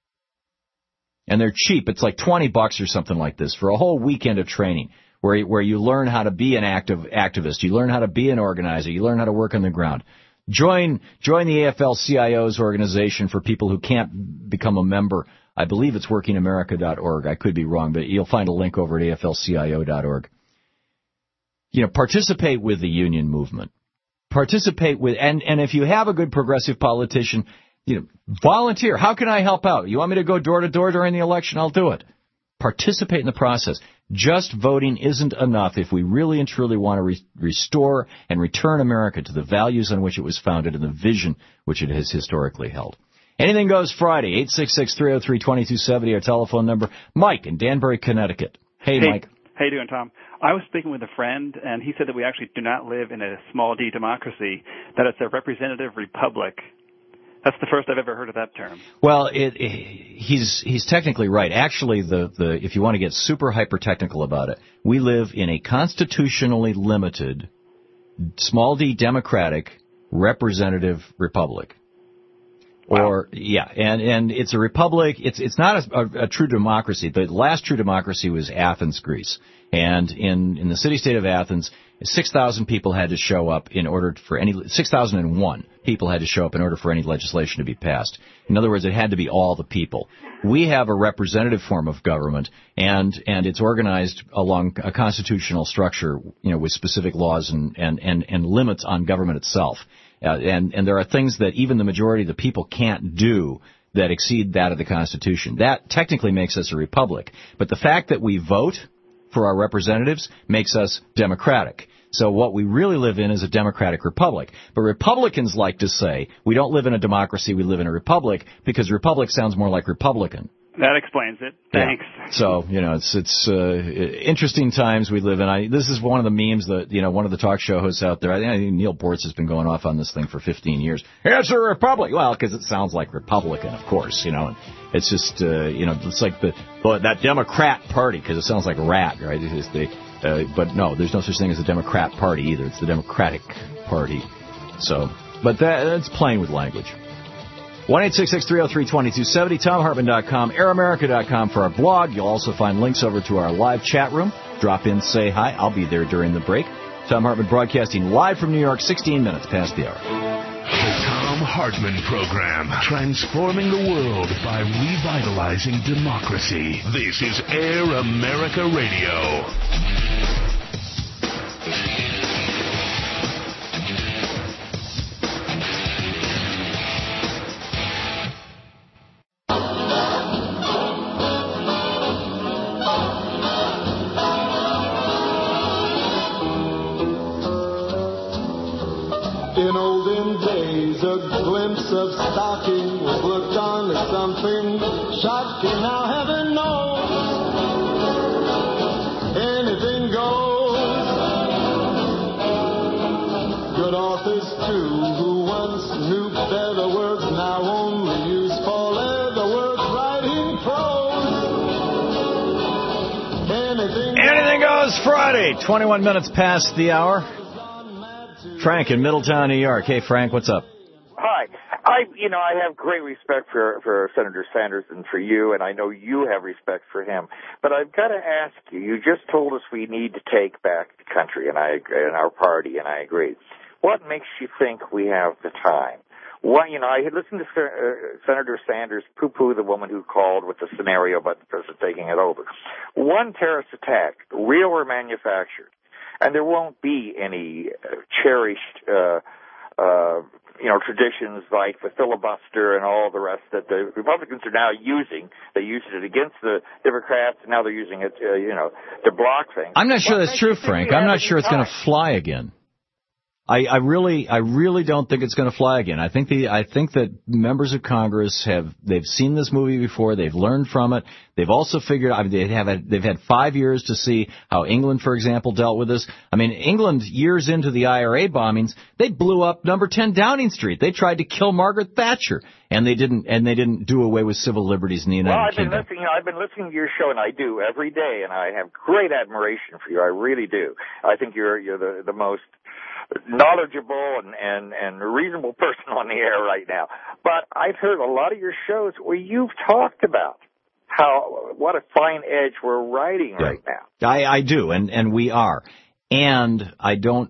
And they're cheap. It's like twenty bucks or something like this for a whole weekend of training. Where, where you learn how to be an active activist, you learn how to be an organizer, you learn how to work on the ground. Join join the A F L C I O's organization for people who can't become a member. I believe it's working america dot org. I could be wrong, but you'll find a link over at A F L C I O dot org. You know, participate with the union movement. Participate with, and, and if you have a good progressive politician, you know, volunteer. How can I help out? You want me to go door to door during the election? I'll do it. Participate in the process. Just voting isn't enough if we really and truly want to re- restore and return America to the values on which it was founded and the vision which it has historically held. Anything Goes Friday, eight six six, three oh three, two two seven oh, our telephone number. Mike in Danbury, Connecticut. Hey, hey, Mike. How you doing, Tom? I was speaking with a friend, and he said that we actually do not live in a small d democracy, that it's a representative republic. That's the first I've ever heard of that term. Well, it, it, he's he's technically right. Actually, the, the if you want to get super hyper technical about it, we live in a constitutionally limited, small d democratic representative republic. Wow. Or yeah, and and it's a republic. It's it's not a, a, a true democracy. The last true democracy was Athens, Greece, and in in the city-state of Athens, six thousand people had to show up in order for any six thousand and one people had to show up in order for any legislation to be passed. In other words, it had to be all the people. We have a representative form of government, and and it's organized along a constitutional structure, you know, with specific laws and and and, and limits on government itself. Uh, and, and there are things that even the majority of the people can't do that exceed that of the Constitution. That technically makes us a republic. But the fact that we vote for our representatives makes us democratic. So what we really live in is a democratic republic. But Republicans like to say we don't live in a democracy, we live in a republic, because republic sounds more like Republican. That explains it. Thanks. Yeah. So, you know, it's it's uh, interesting times we live in. I, this is one of the memes that, you know, one of the talk show hosts out there, I think Neil Bortz has been going off on this thing for fifteen years. It's a republic. Well, because it sounds like Republican, of course, you know. It's just, uh, you know, it's like the well, that Democrat Party, because it sounds like rat, right? It is the, uh, but no, there's no such thing as a Democrat Party either. It's the Democratic Party. So, but that, that's playing with language. one eight six six, three oh three, two two seven oh, tom hartman dot com, air america dot com for our blog. You'll also find links over to our live chat room. Drop in, say hi. I'll be there during the break. Tom Hartman broadcasting live from New York, sixteen minutes past the hour. The Tom Hartman Program, transforming the world by revitalizing democracy. This is Air America Radio. In olden days, a glimpse of stocking was looked on as something shocking. Now heaven knows anything goes. Good authors too, who once knew better words, now only use for leather words, writing prose. Anything, Anything goes Friday, twenty-one minutes past the hour. Frank in Middletown, New York. Hey, Frank, what's up? Hi. I, you know, I have great respect for, for Senator Sanders and for you, and I know you have respect for him. But I've got to ask you, you just told us we need to take back the country and I, and our party, and I agree. What makes you think we have the time? Well, you know, I had listened to uh, Senator Sanders poo-poo the woman who called with the scenario about the president taking it over. One terrorist attack, real or manufactured, and there won't be any uh, cherished, uh, uh, you know, traditions like the filibuster and all the rest that the Republicans are now using. They used it against the Democrats, and now they're using it, uh, you know, to block things. I'm not sure what that's true, Frank. I'm not sure it's going to fly again. I, I really, I really don't think it's going to fly again. I think the, I think that members of Congress have, they've seen this movie before. They've learned from it. They've also figured, I mean, they have, had, they've had five years to see how England, for example, dealt with this. I mean, England, years into the I R A bombings, they blew up number ten Downing Street. They tried to kill Margaret Thatcher, and they didn't, and they didn't do away with civil liberties in the United well, I've Kingdom. Been listening, you know, I've been listening to your show, and I do every day, and I have great admiration for you. I really do. I think you're, you're the, the most knowledgeable and, and, and reasonable person on the air right now. But I've heard a lot of your shows where you've talked about how, what a fine edge we're riding yeah. right now. I, I do, and, and we are. And I don't,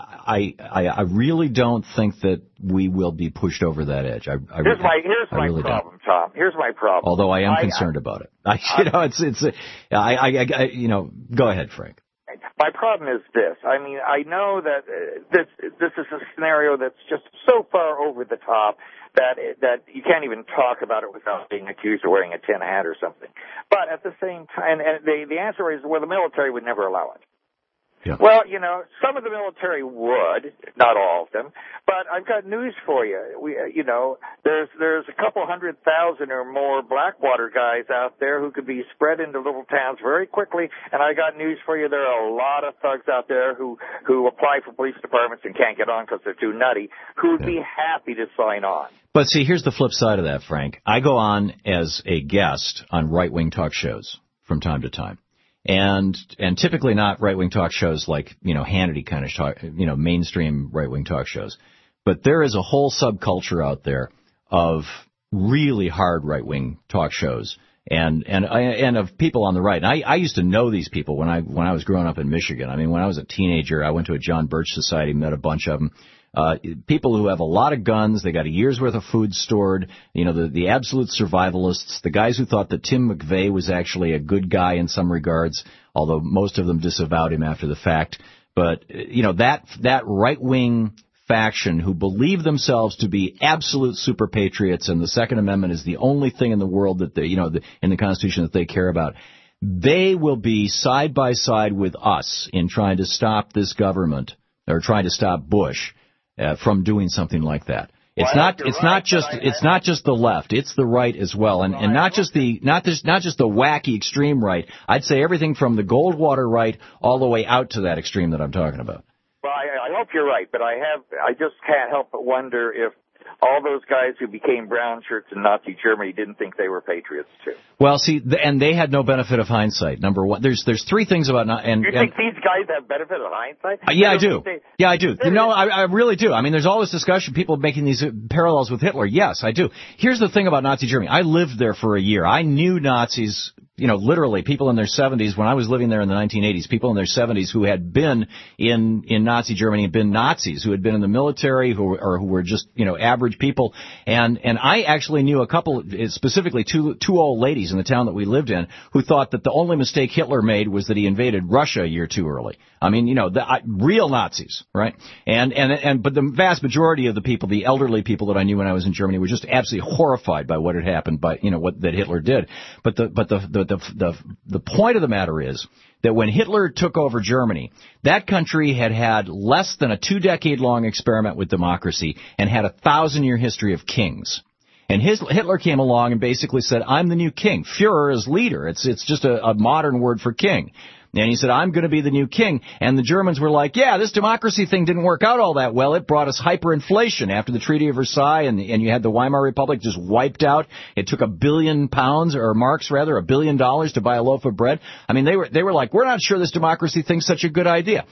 I, I, I really don't think that we will be pushed over that edge. I, I, here's my, here's I my really problem, don't. Tom. Here's my problem. Although I am I, concerned I, about it. I, you know, it's, it's, I, I, I, you know, go ahead, Frank. My problem is this. I mean, I know that uh, this this is a scenario that's just so far over the top that that you can't even talk about it without being accused of wearing a tin hat or something. But at the same time, and, and the the answer is, well, the military would never allow it. Yeah. Well, you know, some of the military would, not all of them, but I've got news for you. We, uh, you know, there's there's a couple hundred thousand or more Blackwater guys out there who could be spread into little towns very quickly, and I got news for you. There are a lot of thugs out there who who apply for police departments and can't get on because they're too nutty, who would yeah. be happy to sign on. But see, here's the flip side of that, Frank. I go on as a guest on right-wing talk shows from time to time. And, and typically not right-wing talk shows like, you know, Hannity kind of talk, you know, mainstream right-wing talk shows. But there is a whole subculture out there of really hard right-wing talk shows and, and, and of people on the right. And I, I used to know these people when I, when I was growing up in Michigan. I mean, when I was a teenager, I went to a John Birch Society, met a bunch of them. Uh, people who have a lot of guns, they got a year's worth of food stored, you know, the, the absolute survivalists, the guys who thought that Tim McVeigh was actually a good guy in some regards, although most of them disavowed him after the fact. But, you know, that, that right-wing faction who believe themselves to be absolute super patriots and the Second Amendment is the only thing in the world that they, you know, the, in the Constitution that they care about, they will be side by side with us in trying to stop this government or trying to stop Bush. Uh, from doing something like that. It's well, not. It's right, not just. I, it's not just the left. It's the right as well, and and not just the not just not just the wacky extreme right. I'd say everything from the Goldwater right all the way out to that extreme that I'm talking about. Well, I, I hope you're right, but I have. I just can't help but wonder if all those guys who became brown shirts in Nazi Germany didn't think they were patriots too. Well, see, th- and they had no benefit of hindsight. Number one, there's there's three things about not. And you and, think these guys have benefit of hindsight? Uh, yeah, I do. They, yeah, I do. No, I, I really do. I mean, there's always discussion, people making these parallels with Hitler. Yes, I do. Here's the thing about Nazi Germany. I lived there for a year. I knew Nazis. You know, literally, people in their seventies, when I was living there in the nineteen eighties, people in their seventies who had been in, in Nazi Germany, had been Nazis, who had been in the military, who or who were just, you know, average people. And, and I actually knew a couple, specifically two, two old ladies in the town that we lived in, who thought that the only mistake Hitler made was that he invaded Russia a year too early. I mean, you know, the, I, real Nazis, right? And, and, and, but the vast majority of the people, the elderly people that I knew when I was in Germany were just absolutely horrified by what had happened, by, you know, what, that Hitler did. But the, but the, the, the, the, the point of the matter is that when Hitler took over Germany, that country had had less than a two-decade-long experiment with democracy and had a thousand-year history of kings. And his, Hitler came along and basically said, I'm the new king. Führer is leader. It's, it's just a, a modern word for king. And he said, I'm going to be the new king. And the Germans were like, yeah, this democracy thing didn't work out all that well. It brought us hyperinflation after the Treaty of Versailles, and, and you had the Weimar Republic just wiped out. It took a billion pounds, or marks rather, a billion dollars to buy a loaf of bread. I mean, they were, they were like, we're not sure this democracy thing's such a good idea.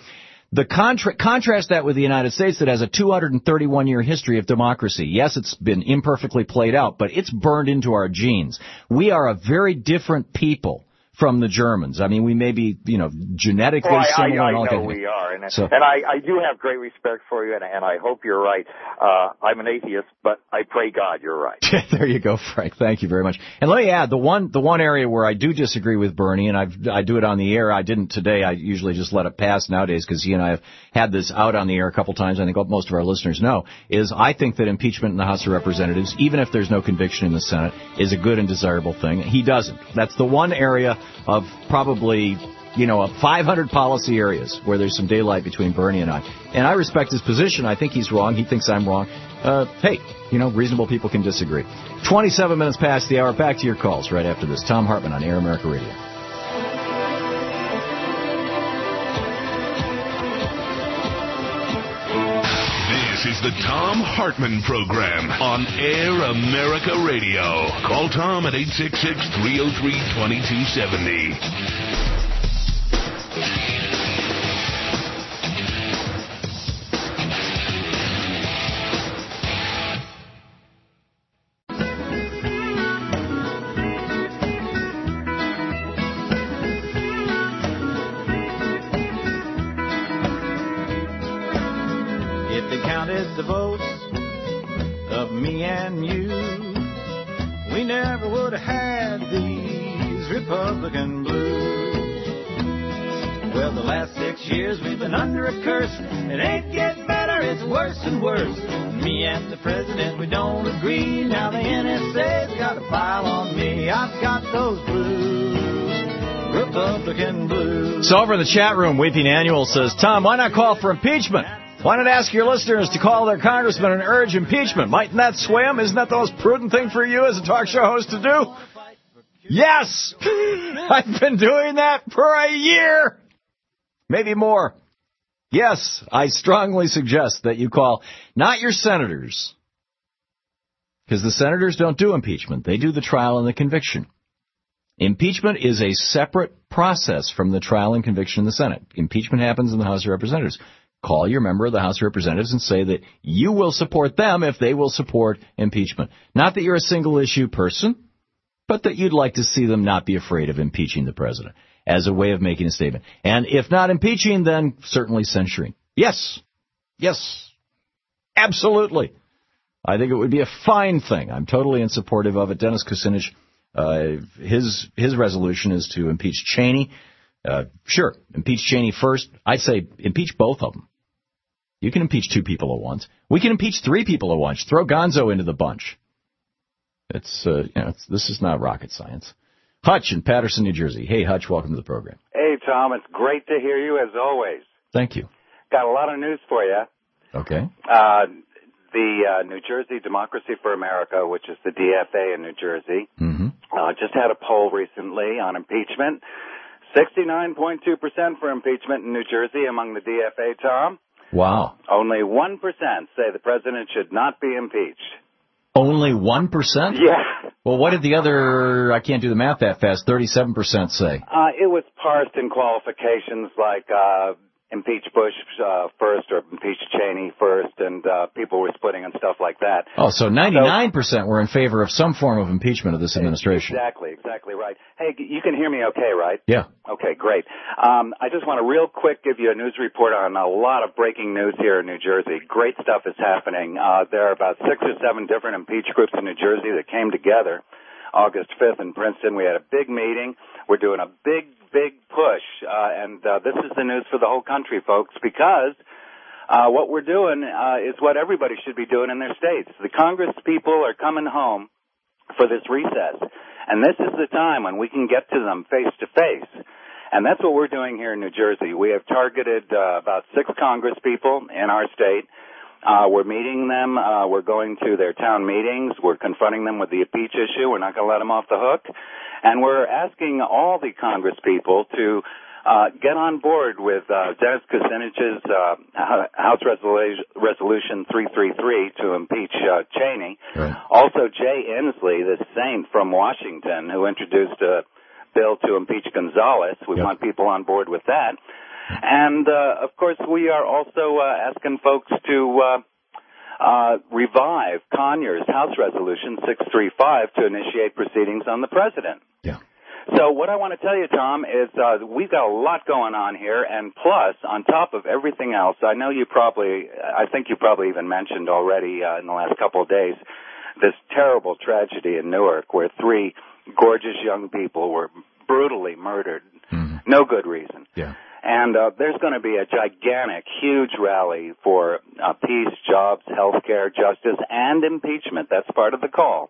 The contra- contrast that with the United States that has a two hundred thirty-one year history of democracy. Yes, it's been imperfectly played out, but it's burned into our genes. We are a very different people from the Germans. I mean, we may be, you know, genetically well, I, similar. I, I and all know kind of we are, and, so, and I, I do have great respect for you, and, and I hope you're right. Uh, I'm an atheist, but I pray God you're right. There you go, Frank. Thank you very much. And let me add, the one the one area where I do disagree with Bernie, and I've, I do it on the air. I didn't today. I usually just let it pass nowadays because he and I have had this out on the air a couple times. I think most of our listeners know, is I think that impeachment in the House of Representatives, even if there's no conviction in the Senate, is a good and desirable thing. He doesn't. That's the one area of probably Probably, you know, five hundred policy areas where there's some daylight between Bernie and I. And I respect his position. I think he's wrong. He thinks I'm wrong. Uh, hey, you know, reasonable people can disagree. twenty-seven minutes past the hour. Back to your calls right after this. Thom Hartmann on Air America Radio. This is the Thom Hartmann Program on Air America Radio. Call Tom at eight six six, three oh three, two two seven oh. The votes of me and you, we never would have had these Republican blues. Well, the last six years we've been under a curse. It ain't getting better, it's worse and worse. Me and the president, we don't agree. Now the N S A's got a file on me. I've got those blues, Republican blues. So over in the chat room, Weeping Annual says, Tom, why not call for impeachment? Why not ask your listeners to call their congressman and urge impeachment? Mightn't that sway them? Isn't that the most prudent thing for you as a talk show host to do? Yes! I've been doing that for a year! Maybe more. Yes, I strongly suggest that you call not your senators, because the senators don't do impeachment. They do the trial and the conviction. Impeachment is a separate process from the trial and conviction in the Senate. Impeachment happens in the House of Representatives. Call your member of the House of Representatives and say that you will support them if they will support impeachment. Not that you're a single-issue person, but that you'd like to see them not be afraid of impeaching the president as a way of making a statement. And if not impeaching, then certainly censuring. Yes. Yes. Absolutely. I think it would be a fine thing. I'm totally in supportive of it. Dennis Kucinich, uh, his his resolution is to impeach Cheney. Uh, sure, impeach Cheney first. I'd say impeach both of them. You can impeach two people at once. We can impeach three people at once. Throw Gonzo into the bunch. It's, uh, you know, it's, this is not rocket science. Hutch in Patterson, New Jersey. Hey, Hutch, welcome to the program. Hey, Tom, it's great to hear you as always. Thank you. Got a lot of news for you. Okay. Uh, the uh, New Jersey Democracy for America, which is the D F A in New Jersey, mm-hmm. uh, just had a poll recently on impeachment. sixty-nine point two percent for impeachment in New Jersey among the D F A, Tom. Wow. Only one percent say the president should not be impeached. Only one percent? Yeah. Well, what did the other, I can't do the math that fast, thirty-seven percent say? Uh, it was parsed in qualifications like uh, impeach Bush uh, first or impeach Cheney first, and uh, people were splitting and stuff like that. Oh, so ninety-nine percent were in favor of some form of impeachment of this administration. Exactly, exactly right. Hey, you can hear me okay, right? Yeah. Okay, great. Um, I just want to real quick give you a news report on a lot of breaking news here in New Jersey. Great stuff is happening. Uh, there are about six or seven different impeach groups in New Jersey that came together August fifth in Princeton. We had a big meeting. We're doing a big big push, uh, and uh, this is the news for the whole country, folks, because uh, what we're doing uh, is what everybody should be doing in their states. The Congress people are coming home for this recess, and this is the time when we can get to them face to face, and that's what we're doing here in New Jersey. We have targeted uh, about six Congress people in our state. Uh, we're meeting them. Uh, we're going to their town meetings. We're confronting them with the impeach issue. We're not going to let them off the hook. And we're asking all the Congress people to uh, get on board with uh, Dennis Kucinich's uh, House Resolu- Resolution three thirty-three to impeach uh, Cheney. Right. Also, Jay Inslee, the saint from Washington, who introduced a bill to impeach Gonzalez. We yep. want people on board with that. And, uh, of course, we are also uh, asking folks to uh, uh, revive Conyers House Resolution six three five to initiate proceedings on the president. Yeah. So what I want to tell you, Tom, is uh, we've got a lot going on here, and plus, on top of everything else, I know you probably, I think you probably even mentioned already uh, in the last couple of days, this terrible tragedy in Newark where three gorgeous young people were brutally murdered. Mm-hmm. No good reason. Yeah. And uh, there's going to be a gigantic, huge rally for uh, peace, jobs, health care, justice, and impeachment. That's part of the call.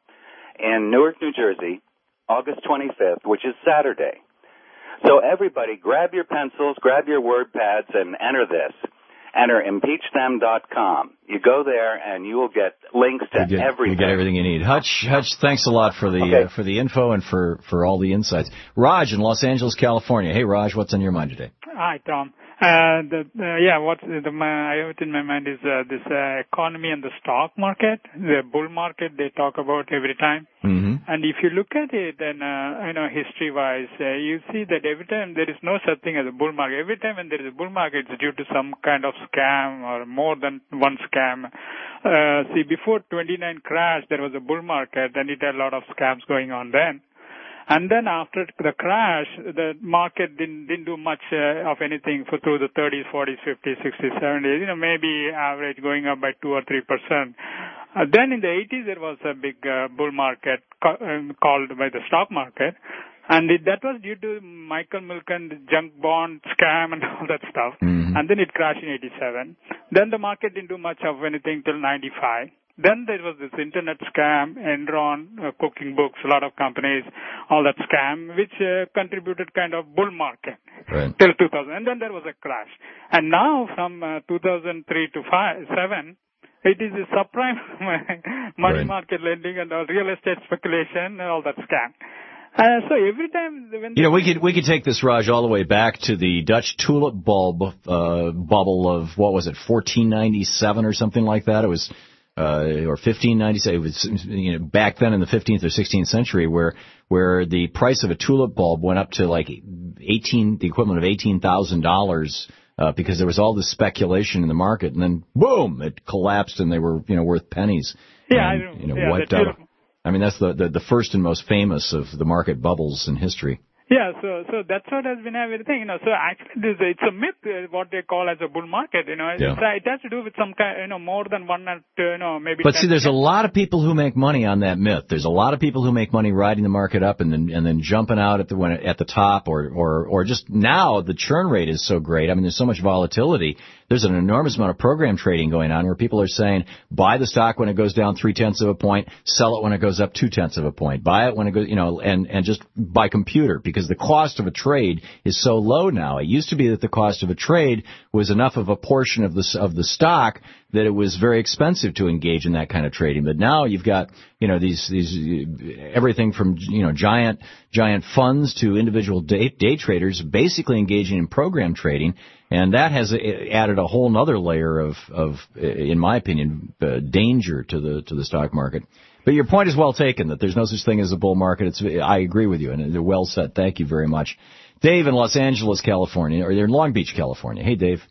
In Newark, New Jersey, August twenty-fifth, which is Saturday. So everybody, grab your pencils, grab your word pads, and enter this. Enter impeach them dot com. You go there, and you will get links to you get, everything. You get everything you need. Hutch, Hutch, thanks a lot for the okay. uh, for the info and for, for all the insights. Raj in Los Angeles, California. Hey, Raj, what's on your mind today? Hi, Tom. Uh, the, uh, yeah, what's the, my, what's in my mind is uh, this uh, economy and the stock market, the bull market they talk about every time. Mm-hmm. And if you look at it, and uh, you know, history-wise, uh, you see that every time there is no such thing as a bull market. Every time when there is a bull market, it's due to some kind of scam or more than one scam. Uh, see, before twenty-nine crash, there was a bull market, and it had a lot of scams going on then. And then after the crash, the market didn't, didn't do much uh, of anything for through the thirties, forties, fifties, sixties, seventies, you know, maybe average going up by two or three percent. Uh, then in the eighties, there was a big uh, bull market co- um, called by the stock market. And it, that was due to Michael Milken junk bond scam and all that stuff. Mm-hmm. And then it crashed in eighty-seven. Then the market didn't do much of anything till ninety-five. Then there was this internet scam, Enron, uh, cooking books, a lot of companies, all that scam, which uh, contributed kind of bull market right. till two thousand. And then there was a crash. And now from uh, two thousand three to five, seven, it is a subprime money right. market lending and all real estate speculation and all that scam. Uh, so every time when you know we could we could take this, Raj, all the way back to the Dutch tulip bulb uh, bubble of what was it, fourteen ninety-seven or something like that. It was. Uh, or fifteen ninety-seven, it was, you know, back then in the fifteenth or sixteenth century, where where the price of a tulip bulb went up to like eighteen, the equivalent of eighteen thousand dollars, uh, because there was all this speculation in the market, and then boom, it collapsed, and they were, you know, worth pennies. Yeah, and, I know. You know, yeah, wiped out. I mean, that's the, the the first and most famous of the market bubbles in history. Yeah, so so that's what has been everything, you know. So actually, this, it's a myth, uh, what they call as a bull market, you know. Yeah. It's, uh, it has to do with some kind, you know, more than one, uh, you know, maybe. But see, there's a lot of people who make money on that myth. There's a lot of people who make money riding the market up and then and then jumping out at the when at the top, or or or just now the churn rate is so great. I mean, there's so much volatility. There's an enormous amount of program trading going on where people are saying, buy the stock when it goes down three tenths of a point, sell it when it goes up two tenths of a point, buy it when it goes, you know, and, and just by computer, because the cost of a trade is so low now. It used to be that the cost of a trade was enough of a portion of the, of the stock that it was very expensive to engage in that kind of trading. But now you've got, you know, these, these, everything from, you know, giant, giant funds to individual day, day traders basically engaging in program trading. And that has added a whole other layer of, of, in my opinion, uh, danger to the to the stock market. But your point is well taken, that there's no such thing as a bull market. It's, I agree with you, and they're well said. Thank you very much. Dave in Los Angeles, California, or they're in Long Beach, California. Hey, Dave.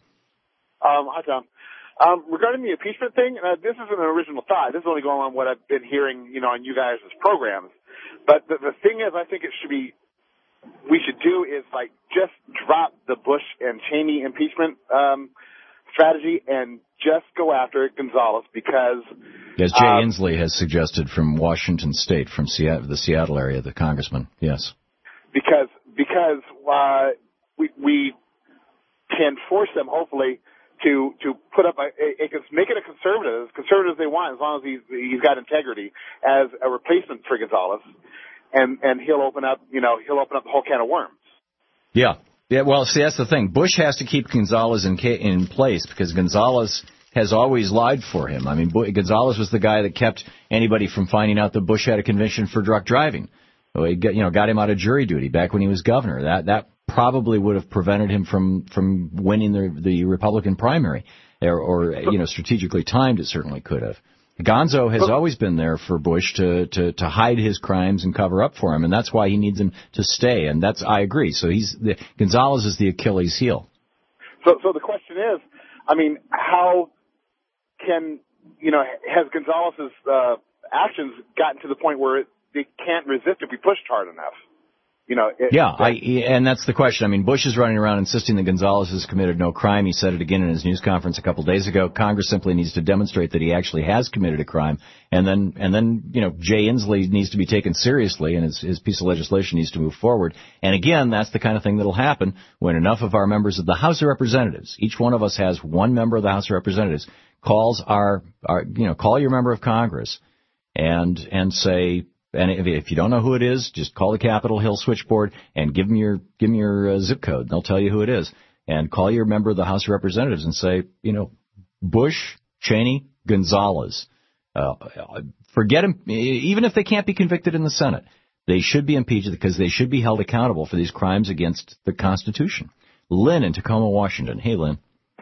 Um, hi, Tom. Um, regarding the impeachment thing, uh, this isn't an original thought. This is only going on what I've been hearing, you know, on you guys' programs. But the, the thing is, I think it should be, we should do is like just drop the Bush and Cheney impeachment um, strategy and just go after Gonzalez because yes, Jay um, Inslee has suggested from Washington State, from Seattle, the Seattle area, the congressman. Yes, because because uh, we we can force them hopefully to to put up a, a, a make it a conservative, as conservative as they want, as long as he's he's got integrity as a replacement for Gonzalez. And and he'll open up, you know, he'll open up the whole can of worms. Yeah, yeah. Well, see, that's the thing. Bush has to keep Gonzalez in in place because Gonzalez has always lied for him. I mean, Gonzalez was the guy that kept anybody from finding out that Bush had a conviction for drunk driving. So he got, you know, got him out of jury duty back when he was governor. That that probably would have prevented him from from winning the the Republican primary, or, or you know, strategically timed. It certainly could have. Gonzo has always been there for Bush to, to, to hide his crimes and cover up for him, and that's why he needs him to stay. And that's I agree. So he's the, Gonzalez is the Achilles heel. So, so the question is, I mean, how can, you know, has Gonzalez's uh, actions gotten to the point where it, they can't resist if we pushed hard enough? You know, it, yeah, I, and that's the question. I mean, Bush is running around insisting that Gonzalez has committed no crime. He said it again in his news conference a couple days ago. Congress simply needs to demonstrate that he actually has committed a crime, and then, and then, you know, Jay Inslee needs to be taken seriously, and his, his piece of legislation needs to move forward. And again, that's the kind of thing that'll happen when enough of our members of the House of Representatives, each one of us has one member of the House of Representatives, calls our, our you know, call your member of Congress, and and say. And if, if you don't know who it is, just call the Capitol Hill switchboard and give them your give them your uh, zip code. They'll tell you who it is. And call your member of the House of Representatives and say, you know, Bush, Cheney, Gonzalez. Uh, forget them. Even if they can't be convicted in the Senate, they should be impeached because they should be held accountable for these crimes against the Constitution. Lynn in Tacoma, Washington. Hey, Lynn.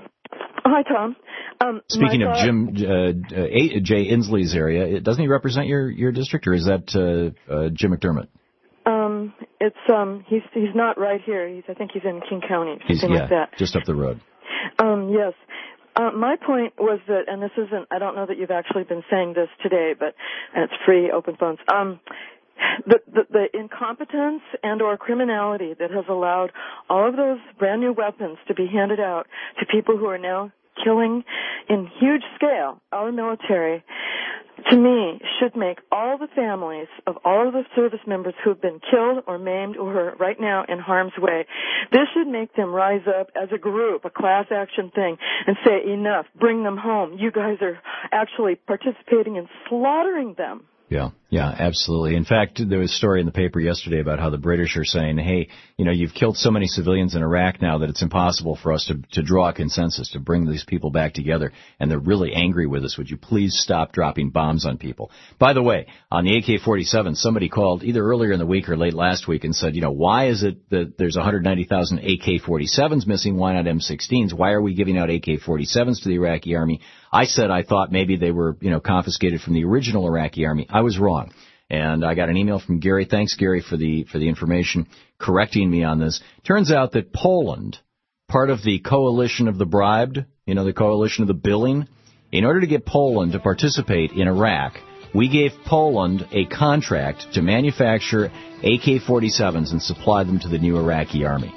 Hi, Tom. Um, Speaking of thought, Jim uh, uh, Jay Inslee's area, doesn't he represent your, your district, or is that uh, uh, Jim McDermott? Um, it's um, he's he's not right here. He's I think he's in King County, He's, something yeah, like that. just up the road. Um, yes. Uh, my point was that, and this isn't, I don't know that you've actually been saying this today, but and it's free, open phones. Um, the, the, the incompetence and or criminality that has allowed all of those brand new weapons to be handed out to people who are now killing in huge scale our military, to me, should make all the families of all of the service members who have been killed or maimed or are right now in harm's way, this should make them rise up as a group, a class action thing, and say, enough, bring them home. You guys are actually participating in slaughtering them. Yeah, yeah, absolutely. In fact, there was a story in the paper yesterday about how the British are saying, hey, you know, you've killed so many civilians in Iraq now that it's impossible for us to, to draw a consensus, to bring these people back together, and they're really angry with us. Would you please stop dropping bombs on people? By the way, on the A K forty-seven, somebody called either earlier in the week or late last week and said, you know, why is it that there's one hundred ninety thousand A K forty-sevens missing? Why not M sixteens? Why are we giving out A K forty-sevens to the Iraqi army? I said I thought maybe they were, you know, confiscated from the original Iraqi army. I was wrong. And I got an email from Gary. Thanks, Gary, for the for the information, correcting me on this. Turns out that Poland, part of the coalition of the bribed, you know, the coalition of the billing, in order to get Poland to participate in Iraq, we gave Poland a contract to manufacture A K forty-sevens and supply them to the new Iraqi army.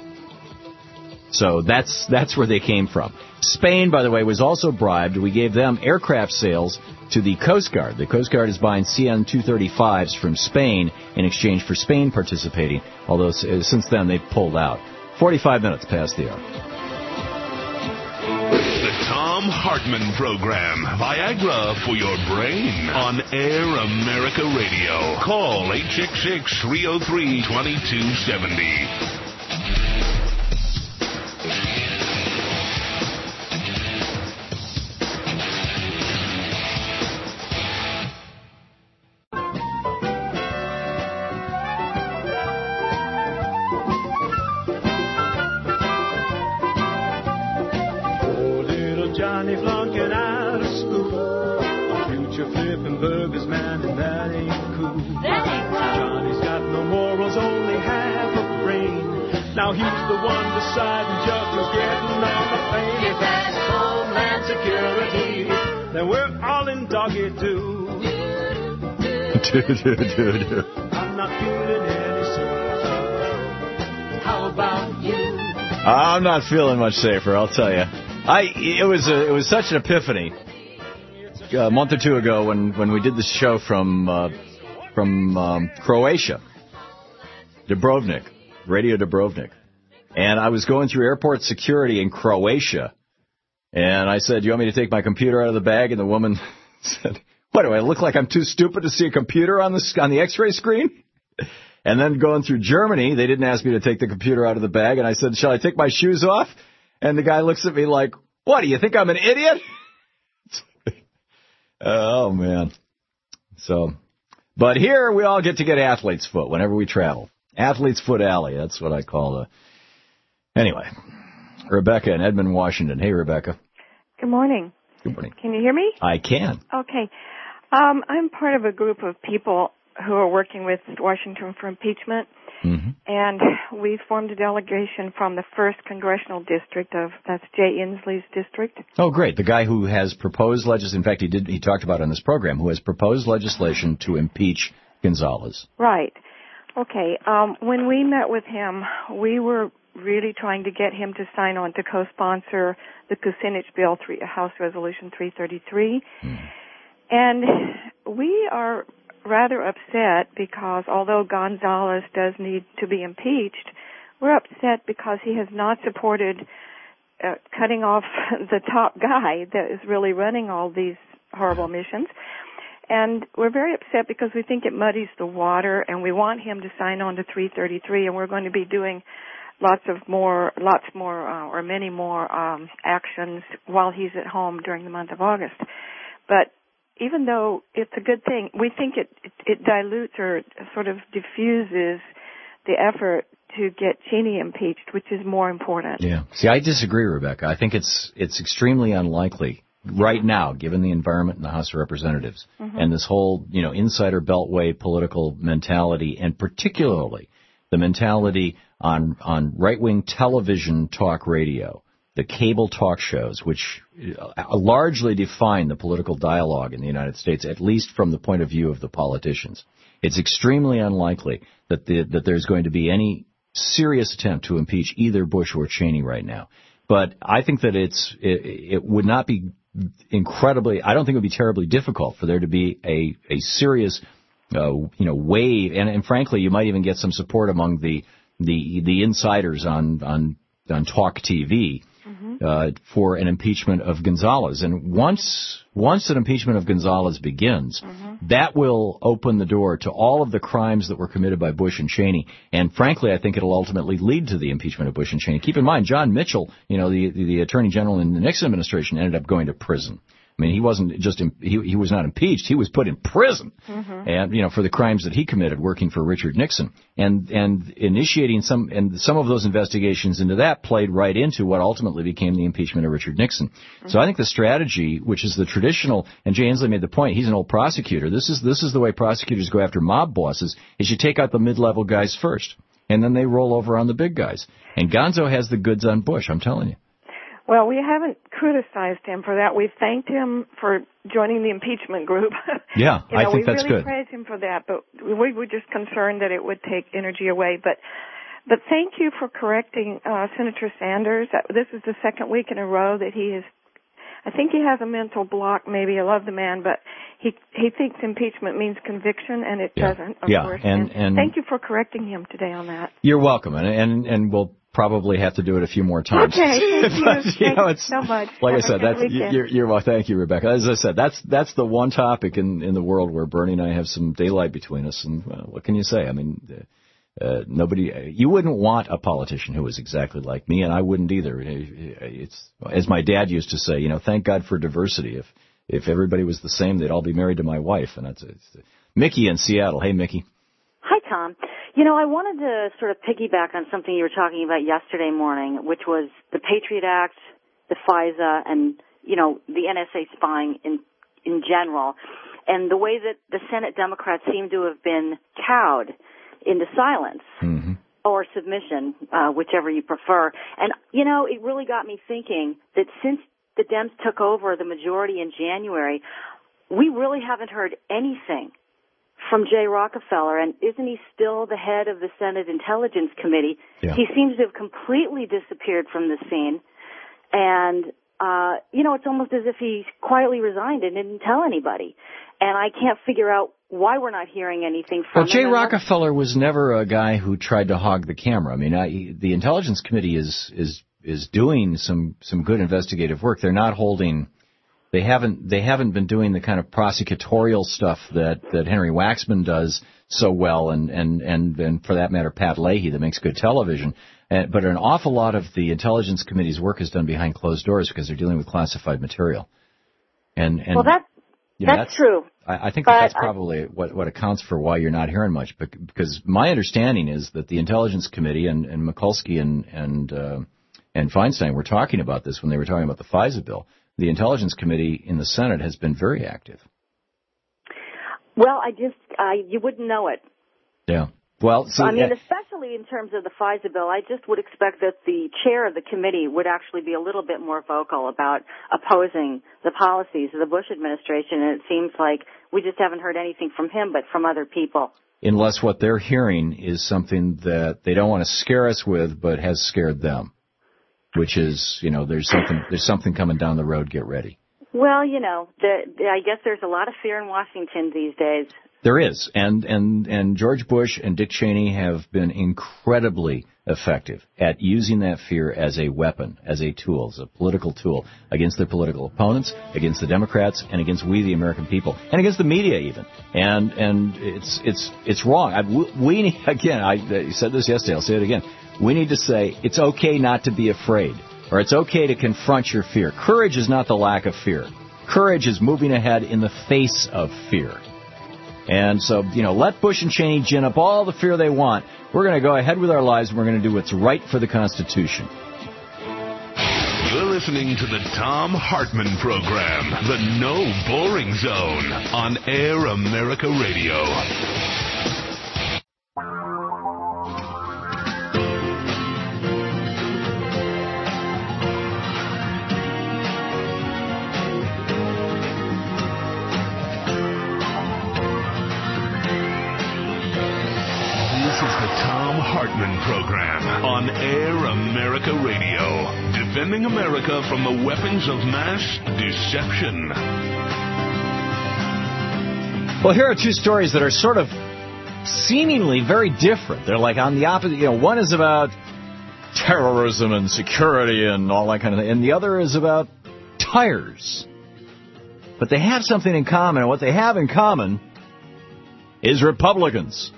So that's that's where they came from. Spain, by the way, was also bribed. We gave them aircraft sales to the Coast Guard. The Coast Guard is buying C N two thirty-fives from Spain in exchange for Spain participating, although since then they've pulled out. forty-five minutes past the hour. The Tom Hartman Program. Viagra for your brain on Air America Radio. Call eight six six, three oh three, two two seven oh. Johnny flunking out of school. A future flipping burgers, man, and that ain't cool. That ain't cool. Johnny's got no morals, only half a brain. Now he's the one deciding just who's getting on the plane. If that's Homeland Security, then we're all in doggy do. do, do, do, do. I'm not feeling any safer. How about you? I'm not feeling much safer, I'll tell you. I it was a, it was such an epiphany a month or two ago when, when we did the show from uh, from um, Croatia, Dubrovnik, Radio Dubrovnik, and I was going through airport security in Croatia, and I said, "Do you want me to take my computer out of the bag?" And the woman said, "What, do I look like I'm too stupid to see a computer on the on the X-ray screen?" And then going through Germany, they didn't ask me to take the computer out of the bag, and I said, "Shall I take my shoes off?" And the guy looks at me like, what, do you think I'm an idiot? Oh, man. So, but here we all get to get athlete's foot whenever we travel. Athlete's foot alley, that's what I call the... Anyway, Rebecca in Edmond, Washington. Hey, Rebecca. Good morning. Good morning. Can you hear me? I can. Okay. Um, I'm part of a group of people who are working with Washington for impeachment. Mm-hmm. And we formed a delegation from the first congressional district of, that's Jay Inslee's district. Oh, great. The guy who has proposed legislation, in fact, he did, he talked about on this program, who has proposed legislation to impeach Gonzalez. Right. Okay. Um, when we met with him, we were really trying to get him to sign on to co-sponsor the Kucinich bill, three, House Resolution three thirty-three. Mm. And we are rather upset because although Gonzalez does need to be impeached, we're upset because he has not supported uh, cutting off the top guy that is really running all these horrible missions. And we're very upset because we think it muddies the water, and we want him to sign on to three thirty-three, and we're going to be doing lots of more, lots more, uh, or many more um, actions while he's at home during the month of August. But even though it's a good thing, we think it, it, it dilutes or sort of diffuses the effort to get Cheney impeached, which is more important. Yeah. See, I disagree, Rebecca. I think it's it's extremely unlikely right now, given the environment in the House of Representatives mm-hmm. and this whole, you know, insider beltway political mentality, and particularly the mentality on on right-wing television talk radio, the cable talk shows, which largely define the political dialogue in the United States, at least from the point of view of the politicians. It's extremely unlikely that the, that there's going to be any serious attempt to impeach either Bush or Cheney right now. But I think that it's it, it would not be incredibly, I don't think it would be terribly difficult for there to be a, a serious, uh, you know, wave, and, and frankly, you might even get some support among the the the insiders on on on Talk T V. Mm-hmm. Uh, for an impeachment of Gonzalez. And once once an impeachment of Gonzalez begins, mm-hmm. that will open the door to all of the crimes that were committed by Bush and Cheney. And frankly, I think it'll ultimately lead to the impeachment of Bush and Cheney. Keep in mind, John Mitchell, you know, the the, the Attorney General in the Nixon administration, ended up going to prison. I mean, he wasn't just he he was not impeached; he was put in prison, mm-hmm. and you know, for the crimes that he committed working for Richard Nixon, and and initiating some and some of those investigations into that played right into what ultimately became the impeachment of Richard Nixon. Mm-hmm. So I think the strategy, which is the traditional, and Jay Inslee made the point, he's an old prosecutor. This is this is the way prosecutors go after mob bosses: is you take out the mid-level guys first, and then they roll over on the big guys. And Gonzo has the goods on Bush. I'm telling you. Well, we haven't criticized him for that. We've thanked him for joining the impeachment group. Yeah, you know, I think that's really good. We really praise him for that, but we were just concerned that it would take energy away. But but thank you for correcting uh, Senator Sanders. This is the second week in a row that he is, I think he has a mental block, maybe. I love the man, but he he thinks impeachment means conviction, and it yeah. doesn't, of yeah. course. And, and, and thank you for correcting him today on that. You're welcome, and and, and we'll probably have to do it a few more times. Okay, thank you. but, you thank know, you it's, so much. Like Have I said, that's you're, you're well. Thank you, Rebecca. As I said, that's that's the one topic in in the world where Bernie and I have some daylight between us. And well, what can you say? I mean, uh, nobody. You wouldn't want a politician who was exactly like me, and I wouldn't either. It's as my dad used to say. You know, thank God for diversity. If if everybody was the same, they'd all be married to my wife. And that's it's, Mickey in Seattle. Hey, Mickey. Hi, Tom. You know, I wanted to sort of piggyback on something you were talking about yesterday morning, which was the Patriot Act, the FISA, and, you know, the N S A spying in in general, and the way that the Senate Democrats seem to have been cowed into silence mm-hmm. or submission, uh, whichever you prefer. And, you know, it really got me thinking that since the Dems took over the majority in January, we really haven't heard anything from Jay Rockefeller, and isn't he still the head of the Senate Intelligence Committee? Yeah. He seems to have completely disappeared from the scene, and, uh, you know, it's almost as if he quietly resigned and didn't tell anybody. And I can't figure out why we're not hearing anything from well, Jay him. Rockefeller was never a guy who tried to hog the camera. I mean, I, the Intelligence Committee is is is doing some some good investigative work. They're not holding... They haven't they haven't been doing the kind of prosecutorial stuff that, that Henry Waxman does so well, and, and, and, and for that matter, Pat Leahy, that makes good television. Uh, but an awful lot of the Intelligence Committee's work is done behind closed doors because they're dealing with classified material. And, and well, that, you know, that's, that's true. I, I think that that's probably what, what accounts for why you're not hearing much. Because my understanding is that the Intelligence Committee and, and Mikulski and and, uh, and Feinstein were talking about this when they were talking about the FISA bill. The Intelligence Committee in the Senate has been very active. Well, I just, uh, you wouldn't know it. Yeah. Well, so, I mean, uh, especially in terms of the FISA bill, I just would expect that the chair of the committee would actually be a little bit more vocal about opposing the policies of the Bush administration, and it seems like we just haven't heard anything from him but from other people. unless what they're hearing is something that they don't want to scare us with, but has scared them, which is, you know, there's something there's something coming down the road. Get ready. Well, you know, the, the, I guess there's a lot of fear in Washington these days. There is, and and and George Bush and Dick Cheney have been incredibly effective at using that fear as a weapon, as a tool, as a political tool against their political opponents, against the Democrats, and against we, the American people, and against the media even. And and it's it's it's wrong. I, we need, again, I said this yesterday. I'll say it again. We need to say it's okay not to be afraid, or it's okay to confront your fear. Courage is not the lack of fear. Courage is moving ahead in the face of fear. And so, you know, let Bush and Cheney gin up all the fear they want. We're going to go ahead with our lives, and we're going to do what's right for the Constitution. You're listening to the Thom Hartmann Program, the No Boring Zone, on Air America Radio. Hartmann Program on Air America Radio, defending America from the weapons of mass deception. Well, here are two stories that are sort of seemingly very different. They're like on the opposite. You know, one is about terrorism and security and all that kind of thing, and the other is about tires. But they have something in common, and what they have in common is Republicans.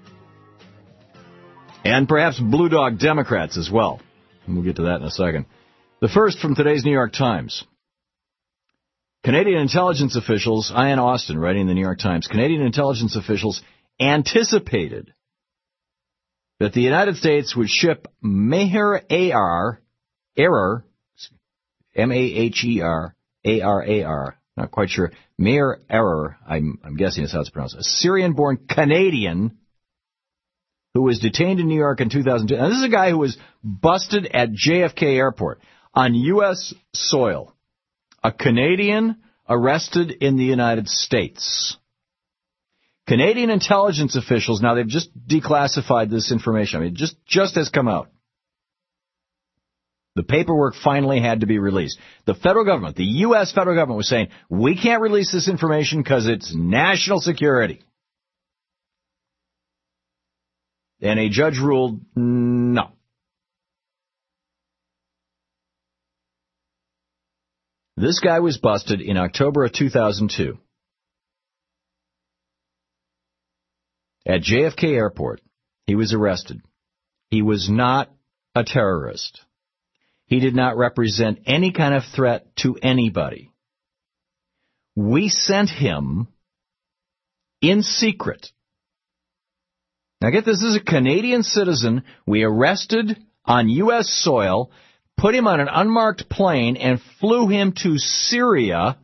And perhaps Blue Dog Democrats as well. And we'll get to that in a second. The first from today's New York Times. Canadian intelligence officials, Ian Austin writing in the New York Times, Canadian intelligence officials anticipated that the United States would ship Maher Arar, Arar, M A H E R, A R A R, not quite sure, Maher Arar, I'm, I'm guessing is how it's pronounced, a Syrian-born Canadian who was detained in New York in two thousand two. Now, this is a guy who was busted at J F K Airport on U S soil. A Canadian arrested in the United States. Canadian intelligence officials, now they've just declassified this information. I mean, just, just has come out. The paperwork finally had to be released. The federal government, the U S federal government was saying, we can't release this information because it's national security. And a judge ruled no. This guy was busted in October of two thousand two at J F K Airport. He was arrested. He was not a terrorist. He did not represent any kind of threat to anybody. We sent him in secret. Now get this, this is a Canadian citizen we arrested on U S soil, put him on an unmarked plane, and flew him to Syria,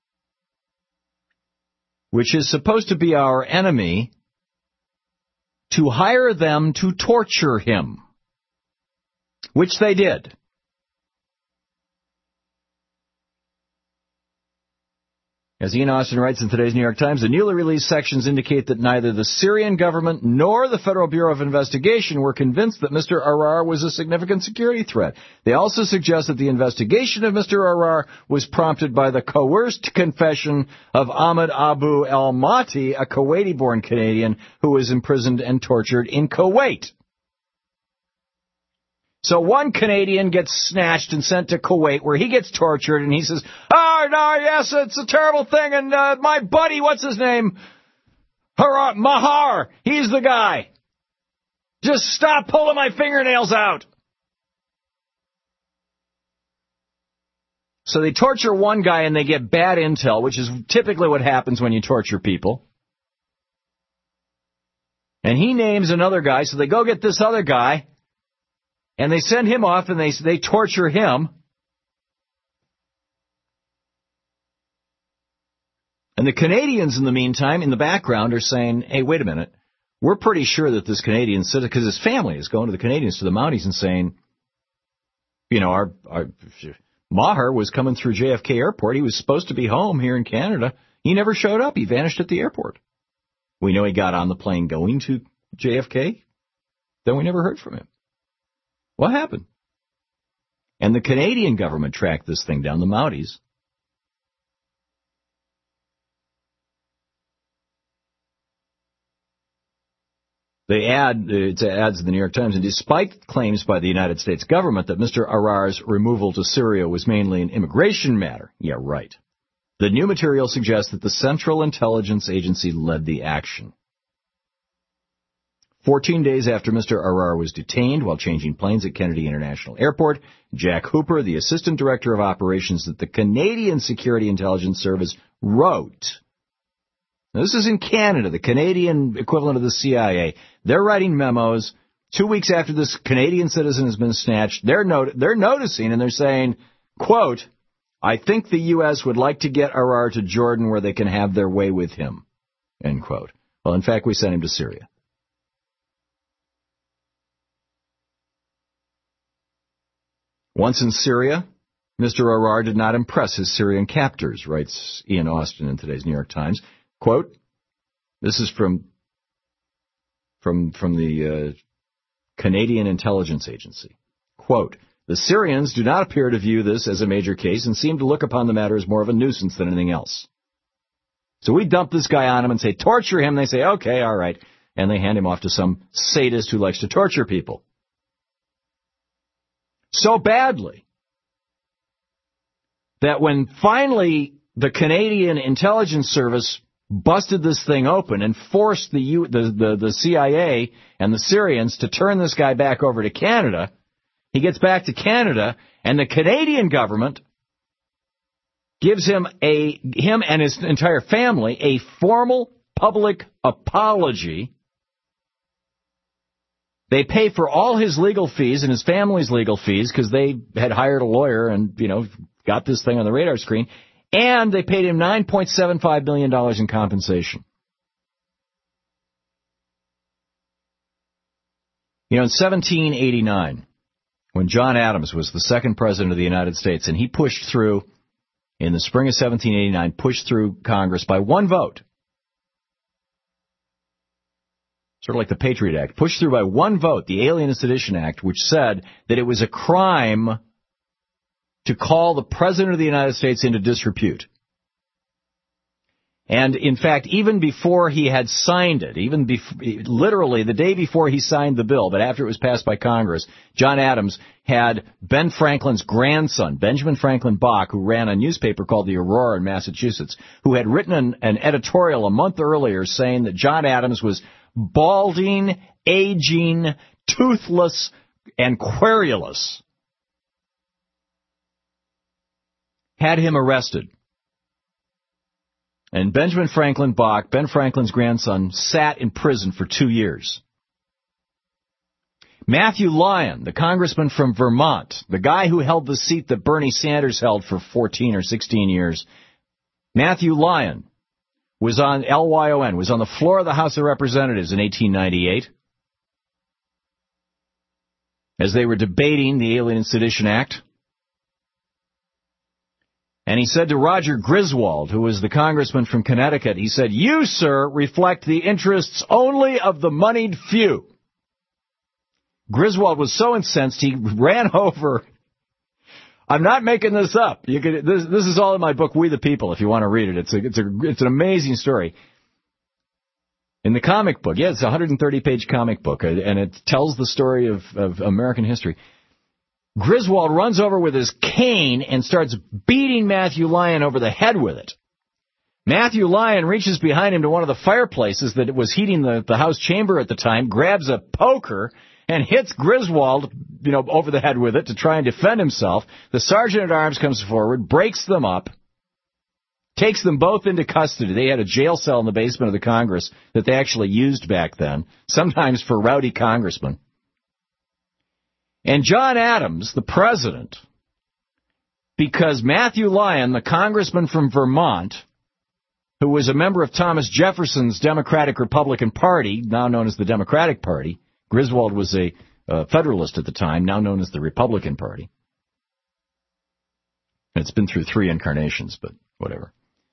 which is supposed to be our enemy, to hire them to torture him, which they did. As Ian Austin writes in today's New York Times, the newly released sections indicate that neither the Syrian government nor the Federal Bureau of Investigation were convinced that Mister Arar was a significant security threat. They also suggest that the investigation of Mister Arar was prompted by the coerced confession of Ahmed Abu El-Mati, a Kuwaiti-born Canadian who was imprisoned and tortured in Kuwait. So one Canadian gets snatched and sent to Kuwait where he gets tortured, and he says, oh, no, yes, it's a terrible thing, and uh, my buddy, what's his name? Har- Mahar, he's the guy. Just stop pulling my fingernails out. So they torture one guy and they get bad intel, which is typically what happens when you torture people. And he names another guy, so they go get this other guy. And they send him off, and they they torture him. And the Canadians, in the meantime, in the background, are saying, hey, wait a minute. we're pretty sure that this Canadian citizen, because his family is going to the Canadians, to the Mounties, and saying, you know, our, our Maher was coming through J F K Airport. He was supposed to be home here in Canada. He never showed up. He vanished at the airport. We know he got on the plane going to J F K. Then we never heard from him. What happened? And the Canadian government tracked this thing down, the Mounties. They add, it adds in the New York Times, and despite claims by the United States government that Mister Arar's removal to Syria was mainly an immigration matter. Yeah, right. The new material suggests that the Central Intelligence Agency led the action. Fourteen days after Mister Arar was detained while changing planes at Kennedy International Airport, Jack Hooper, the Assistant Director of Operations at the Canadian Security Intelligence Service, wrote... Now, this is in Canada, the Canadian equivalent of the C I A. They're writing memos. Two weeks after this Canadian citizen has been snatched, they're, not- they're noticing and they're saying, quote, I think the U S would like to get Arar to Jordan where they can have their way with him, end quote. Well, in fact, we sent him to Syria. Once in Syria, Mister Arar did not impress his Syrian captors, writes Ian Austin in today's New York Times. Quote, this is from from from the uh, Canadian Intelligence Agency. Quote, the Syrians do not appear to view this as a major case and seem to look upon the matter as more of a nuisance than anything else. So we dump this guy on him and say, torture him. They say, okay, all right. And they hand him off to some sadist who likes to torture people. So badly that when finally the Canadian Intelligence Service busted this thing open and forced the, U, the, the, the C I A and the Syrians to turn this guy back over to Canada, he gets back to Canada, and the Canadian government gives him a him and his entire family a formal public apology. They pay for all his legal fees and his family's legal fees because they had hired a lawyer and, you know, got this thing on the radar screen. And they paid him nine point seven five million dollars in compensation. You know, in seventeen eighty-nine, when John Adams was the second president of the United States, and he pushed through, in the spring of seventeen eighty-nine, pushed through Congress by one vote, sort of like the Patriot Act, pushed through by one vote, the Alien and Sedition Act, which said that it was a crime to call the President of the United States into disrepute. And, in fact, even before he had signed it, even bef- literally the day before he signed the bill, but after it was passed by Congress, John Adams had Ben Franklin's grandson, Benjamin Franklin Bach, who ran a newspaper called the Aurora in Massachusetts, who had written an, an editorial a month earlier saying that John Adams was balding, aging, toothless, and querulous. Had him arrested. And Benjamin Franklin Bach, Ben Franklin's grandson, sat in prison for two years. Matthew Lyon, the congressman from Vermont, the guy who held the seat that Bernie Sanders held for fourteen or sixteen years, Matthew Lyon was on L Y O N, was on the floor of the House of Representatives in eighteen ninety-eight as they were debating the Alien and Sedition Act. And he said to Roger Griswold, who was the congressman from Connecticut, he said, you, sir, reflect the interests only of the moneyed few. Griswold was so incensed, he ran over. I'm not making this up. You could, this, this is all in my book, We the People, if you want to read it. It's a, it's a, it's an amazing story. In the comic book, yeah, it's a one hundred thirty page comic book, and it tells the story of, of American history. Griswold runs over with his cane and starts beating Matthew Lyon over the head with it. Matthew Lyon reaches behind him to one of the fireplaces that was heating the, the House chamber at the time, grabs a poker, and hits Griswold, you know, over the head with it to try and defend himself. The sergeant-at-arms comes forward, breaks them up, takes them both into custody. They had a jail cell in the basement of the Congress that they actually used back then, sometimes for rowdy congressmen. And John Adams, the president, because Matthew Lyon, the congressman from Vermont, who was a member of Thomas Jefferson's Democratic Republican Party, now known as the Democratic Party. Griswold was a uh, Federalist at the time, now known as the Republican Party. It's been through three incarnations, but whatever.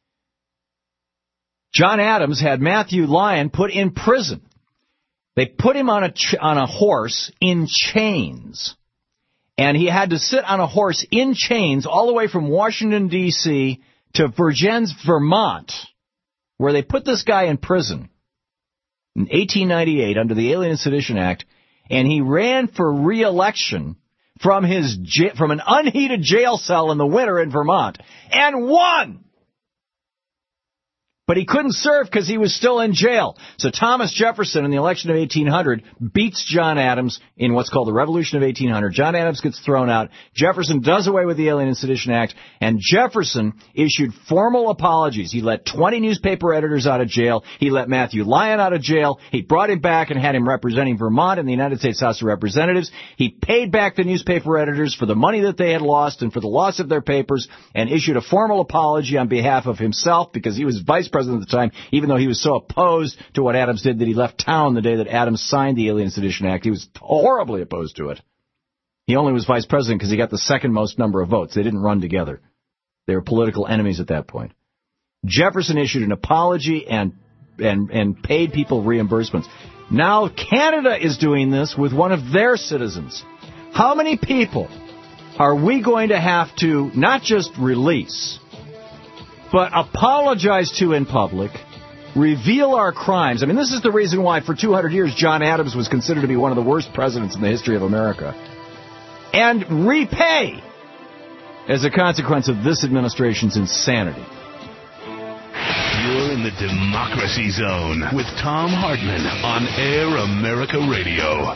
John Adams had Matthew Lyon put in prison. They put him on a ch- on a horse in chains. And he had to sit on a horse in chains all the way from Washington, D C to Vergennes, Vermont, where they put this guy in prison in eighteen ninety-eight under the Alien and Sedition Act, and he ran for re-election from his j- from an unheated jail cell in the winter in Vermont, and won! But he couldn't serve because he was still in jail. So Thomas Jefferson, in the election of eighteen hundred, beats John Adams in what's called the Revolution of eighteen hundred. John Adams gets thrown out. Jefferson does away with the Alien and Sedition Act, and Jefferson issued formal apologies. He let twenty newspaper editors out of jail. He let Matthew Lyon out of jail. He brought him back and had him representing Vermont in the United States House of Representatives. He paid back the newspaper editors for the money that they had lost and for the loss of their papers, and issued a formal apology on behalf of himself because he was vice president at the time, even though he was so opposed to what Adams did that he left town the day that Adams signed the Alien and Sedition Act. He was horribly opposed to it. He only was vice president because he got the second most number of votes. They didn't run together. They were political enemies at that point. Jefferson issued an apology and and and paid people reimbursements. Now Canada is doing this with one of their citizens. How many people are we going to have to not just release, but apologize to in public, reveal our crimes? I mean, this is the reason why for two hundred years John Adams was considered to be one of the worst presidents in the history of America. And repay as a consequence of this administration's insanity. You're in the Democracy Zone with Thom Hartmann on Air America Radio.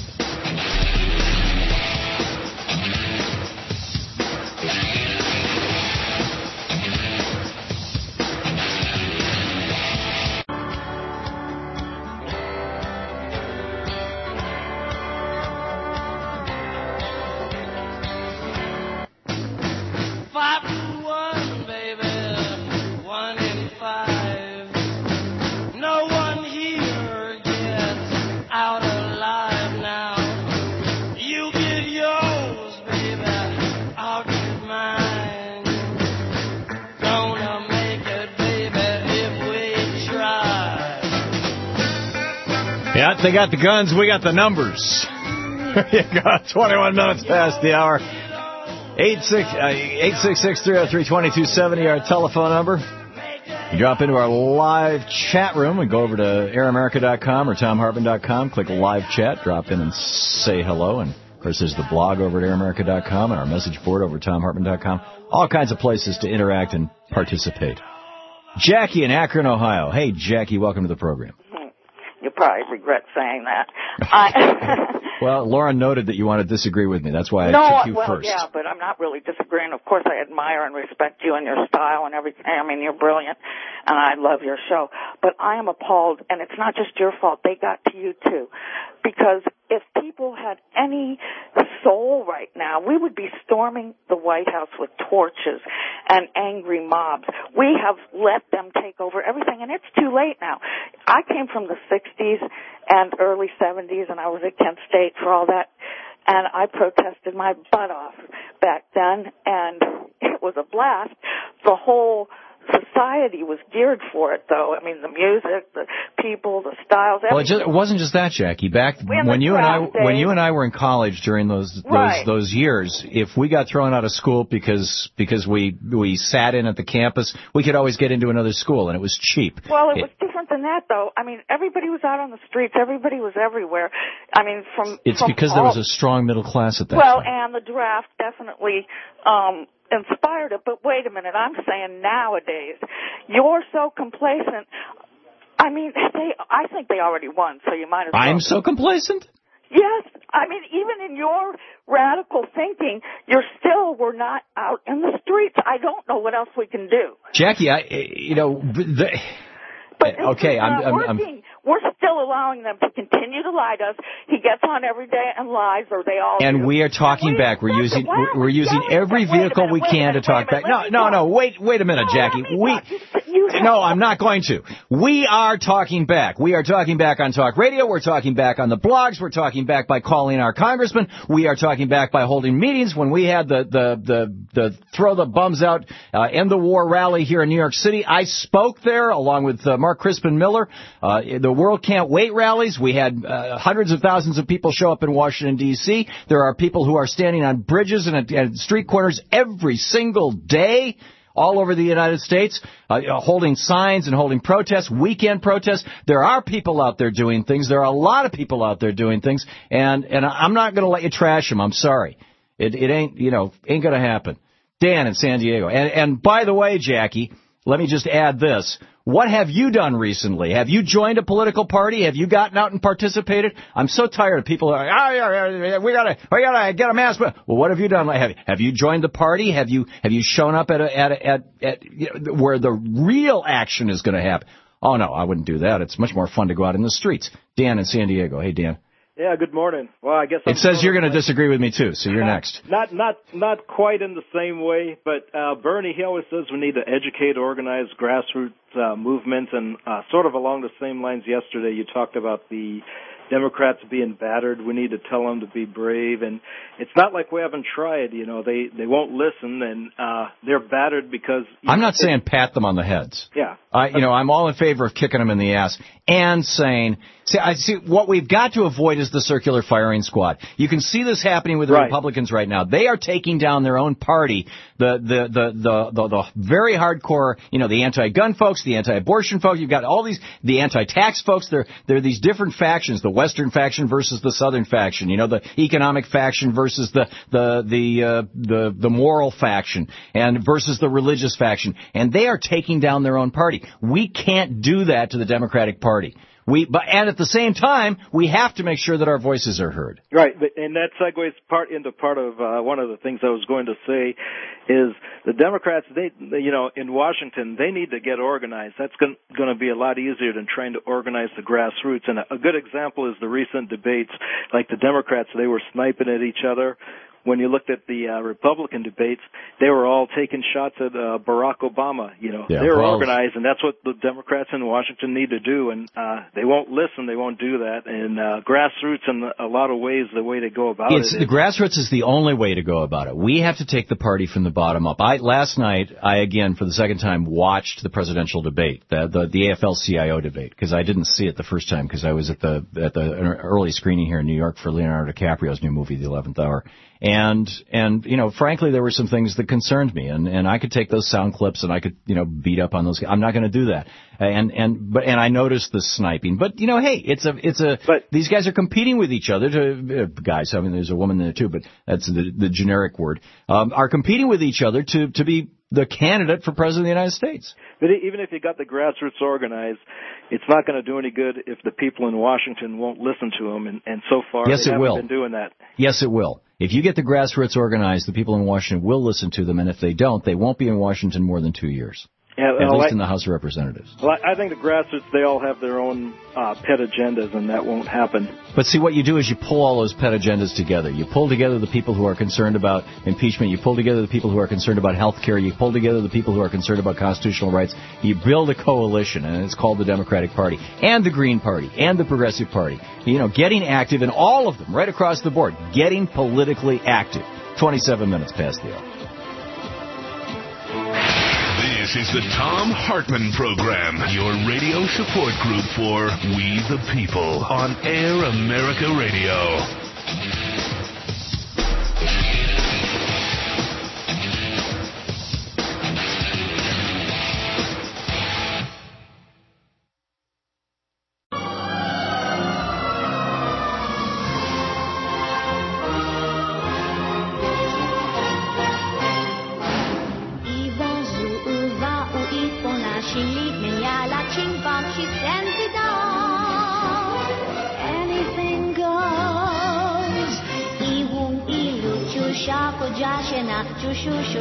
Yeah, they got the guns, we got the numbers. You got twenty-one minutes past the hour. eight six six, three oh three, two two seven oh, our telephone number. You drop into our live chat room and go over to air america dot com or tom hartmann dot com. Click live chat, drop in and say hello. And, of course, there's the blog over at air america dot com and our message board over at tom hartmann dot com. All kinds of places to interact and participate. Jackie in Akron, Ohio. Hey, Jackie, welcome to the program. You'll probably regret saying that. I Well, Lauren noted that you want to disagree with me. That's why I no, took you well, first. yeah, but I'm not really disagreeing. Of course, I admire and respect you and your style and everything. I mean, you're brilliant, and I love your show. But I am appalled, and it's not just your fault. They got to you, too. Because if people had any soul right now, we would be storming the White House with torches and angry mobs. We have let them take over everything, and it's too late now. I came from the sixties and early seventies, and I was at Kent State for all that, and I protested my butt off back then, and it was a blast. The whole society was geared for it, though. I mean, the music, the people, the styles. Well, it, just, it wasn't just that, Jackie. Back when you and I days, when you and I were in college during those right. those those years, if we got thrown out of school because because we we sat in at the campus, we could always get into another school, and it was cheap. Well, it, it was different than that, though. I mean, everybody was out on the streets. Everybody was everywhere. I mean, from it's from because all, there was a strong middle class at that well, time. and the draft definitely um inspired it. But wait a minute, I'm saying nowadays, you're so complacent. I mean, they. I think they already won, so you might as well. I'm so complacent? Yes. I mean, even in your radical thinking, you're still, we're not out in the streets. I don't know what else we can do. Jackie, I, you know, the, but okay, is I'm, not I'm, working. I'm, We're still allowing them to continue to lie to us. He gets on every day and lies, or they all And do. we are talking back. We're using we're, we're using every vehicle we can to talk back. No, no, no. Wait, wait a minute, Jackie. We no, I'm not going to. We are talking back. We are talking back on talk radio. We're talking back on the blogs. We're talking back by calling our congressman. We are talking back by holding meetings. When we had the the the, the throw the bums out, uh, end the war rally here in New York City, I spoke there along with uh, Mark Crispin Miller. Uh, the World Can't Wait rallies. We had uh, hundreds of thousands of people show up in Washington, D C. There are people who are standing on bridges and at, at street corners every single day all over the United States, uh, holding signs and holding protests, weekend protests. There are people out there doing things. There are a lot of people out there doing things, and, and I'm not going to let you trash them. I'm sorry. It, it ain't, you know, ain't going to happen. Dan in San Diego. And, and by the way, Jackie, let me just add this. What have you done recently? Have you joined a political party? Have you gotten out and participated? I'm so tired of people. Like, oh, yeah, yeah, we gotta, we gotta get a mask. Well, what have you done? Have you, have you joined the party? Have you, have you shown up at a, at a, at, at you know, where the real action is going to happen? Oh no, I wouldn't do that. It's much more fun to go out in the streets. Dan in San Diego. Hey, Dan. Yeah, good morning. Well, I guess I'm it says you're going to disagree with me too, so you're next. Not, not, not quite in the same way, but uh, Bernie, he always says we need to educate, organize grassroots uh, movements, and uh, sort of along the same lines. Yesterday, you talked about the Democrats being battered. We need to tell them to be brave, and it's not like we haven't tried. You know, they they won't listen, and uh, they're battered because. I'm not saying pat them on the heads. Yeah. I, you know, I'm all in favor of kicking them in the ass and saying, see, I see what we've got to avoid is the circular firing squad. You can see this happening with the right. Republicans right now. They are taking down their own party. The, the, the, the, the, the very hardcore, you know, the anti-gun folks, the anti-abortion folks. You've got all these, the anti-tax folks. There, there are these different factions, the Western faction versus the Southern faction. You know, the economic faction versus the, the, the, uh, the, the moral faction and versus the religious faction. And they are taking down their own party. We can't do that to the Democratic Party. We, but and at the same time, we have to make sure that our voices are heard. Right, and that segues part into part of uh, one of the things I was going to say is the Democrats, they, you know, in Washington, they need to get organized. That's going to be a lot easier than trying to organize the grassroots. And a, a good example is the recent debates, like the Democrats, they were sniping at each other. When you looked at the uh, Republican debates, they were all taking shots at uh, Barack Obama. You know, yeah, they're well, organized, and that's what the Democrats in Washington need to do. And uh, they won't listen; they won't do that. And uh, grassroots, in a lot of ways, the way they go about it's, it. The grassroots is the only way to go about it. We have to take the party from the bottom up. I last night, I again for the second time watched the presidential debate, the the, the A F L C I O debate, because I didn't see it the first time because I was at the at the early screening here in New York for Leonardo DiCaprio's new movie, The eleventh Hour. And, and, you know, frankly, there were some things that concerned me, and, and I could take those sound clips and I could, you know, beat up on those. I'm not going to do that. And, and, but, and I noticed the sniping, but, you know, hey, it's a, it's a, but these guys are competing with each other to, uh, guys, I mean, there's a woman there too, but that's the, the generic word, um, are competing with each other to, to be the candidate for president of the United States. But even if you got the grassroots organized, it's not going to do any good if the people in Washington won't listen to them, and, and so far yes, they it haven't will. been doing that. Yes, it will. If you get the grassroots organized, the people in Washington will listen to them, and if they don't, they won't be in Washington more than two years. Yeah, At well, least I, in the House of Representatives. Well, I think the grassroots, they all have their own uh, pet agendas, and that won't happen. But see, what you do is you pull all those pet agendas together. You pull together the people who are concerned about impeachment. You pull together the people who are concerned about health care. You pull together the people who are concerned about constitutional rights. You build a coalition, and it's called the Democratic Party, and the Green Party, and the Progressive Party. You know, getting active in all of them, right across the board. Getting politically active. twenty-seven minutes past the hour. This is the Thom Hartmann Program, your radio support group for We the People on Air America Radio.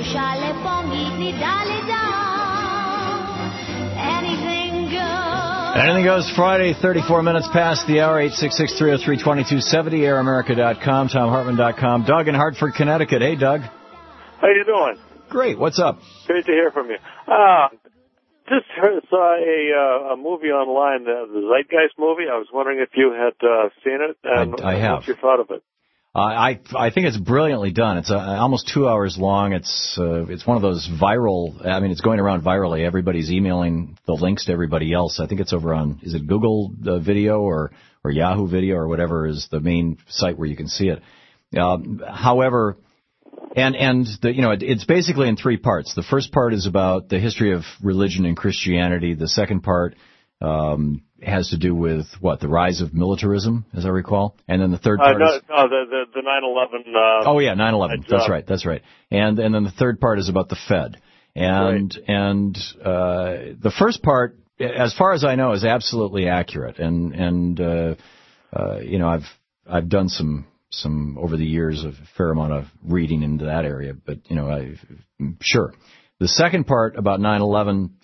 Anything goes. Anything Goes Friday, thirty-four minutes past the hour, eight six six, three oh three, two two seven oh, air america dot com, tom hartman dot com. Doug in Hartford, Connecticut. Hey, Doug. How you doing? Great. What's up? Great to hear from you. Uh, just heard, saw a, uh, a movie online, the, the Zeitgeist movie. I was wondering if you had uh, seen it and I, I have. what you thought of it. Uh, I I think it's brilliantly done. It's uh, almost two hours long. It's uh, it's one of those viral. I mean, it's going around virally. Everybody's emailing the links to everybody else. I think it's over on, is it Google uh, Video or or Yahoo Video or whatever is the main site where you can see it. Um, however, and and the, you know it, it's basically in three parts. The first part is about the history of religion and Christianity. The second part um, has to do with what, the rise of militarism, as I recall, and then the third part uh, no, is no, the the, the nine eleven. Uh, oh yeah, nine eleven. That's right. That's right. And and then the third part is about the Fed. And right. and uh, the first part, as far as I know, is absolutely accurate. And and uh, uh, you know, I've I've done some some over the years a fair amount of reading into that area. But you know, I sure. The second part about nine eleven.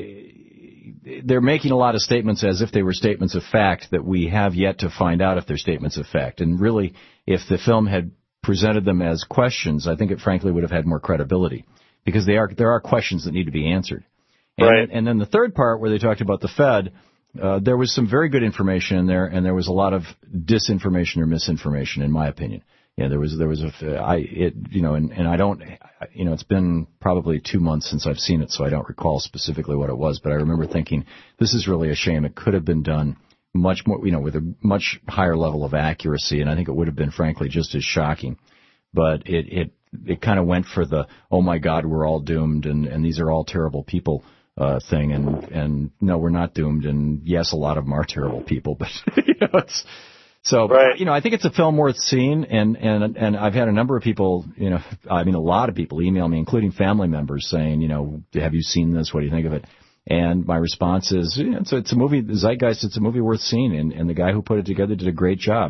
They're making a lot of statements as if they were statements of fact that we have yet to find out if they're statements of fact. And really, if the film had presented them as questions, I think it frankly would have had more credibility, because they are there are questions that need to be answered. And, right. and then the third part, where they talked about the Fed, uh, there was some very good information in there, and there was a lot of disinformation or misinformation, in my opinion. Yeah, there was there was a I it you know and, and I don't you know it's been probably two months since I've seen it, so I don't recall specifically what it was, but I remember thinking this is really a shame. It could have been done much more, you know, with a much higher level of accuracy, and I think it would have been frankly just as shocking. But it it it kind of went for the oh my God, we're all doomed, and and these are all terrible people uh thing, and and no, we're not doomed, and yes, a lot of them are terrible people, but you know it's. So, right. you know, I think it's a film worth seeing, and, and, and I've had a number of people, you know, I mean, a lot of people email me, including family members, saying, you know, have you seen this? What do you think of it? And my response is, you know, it's, a, it's a movie, the Zeitgeist, it's a movie worth seeing, and, and the guy who put it together did a great job.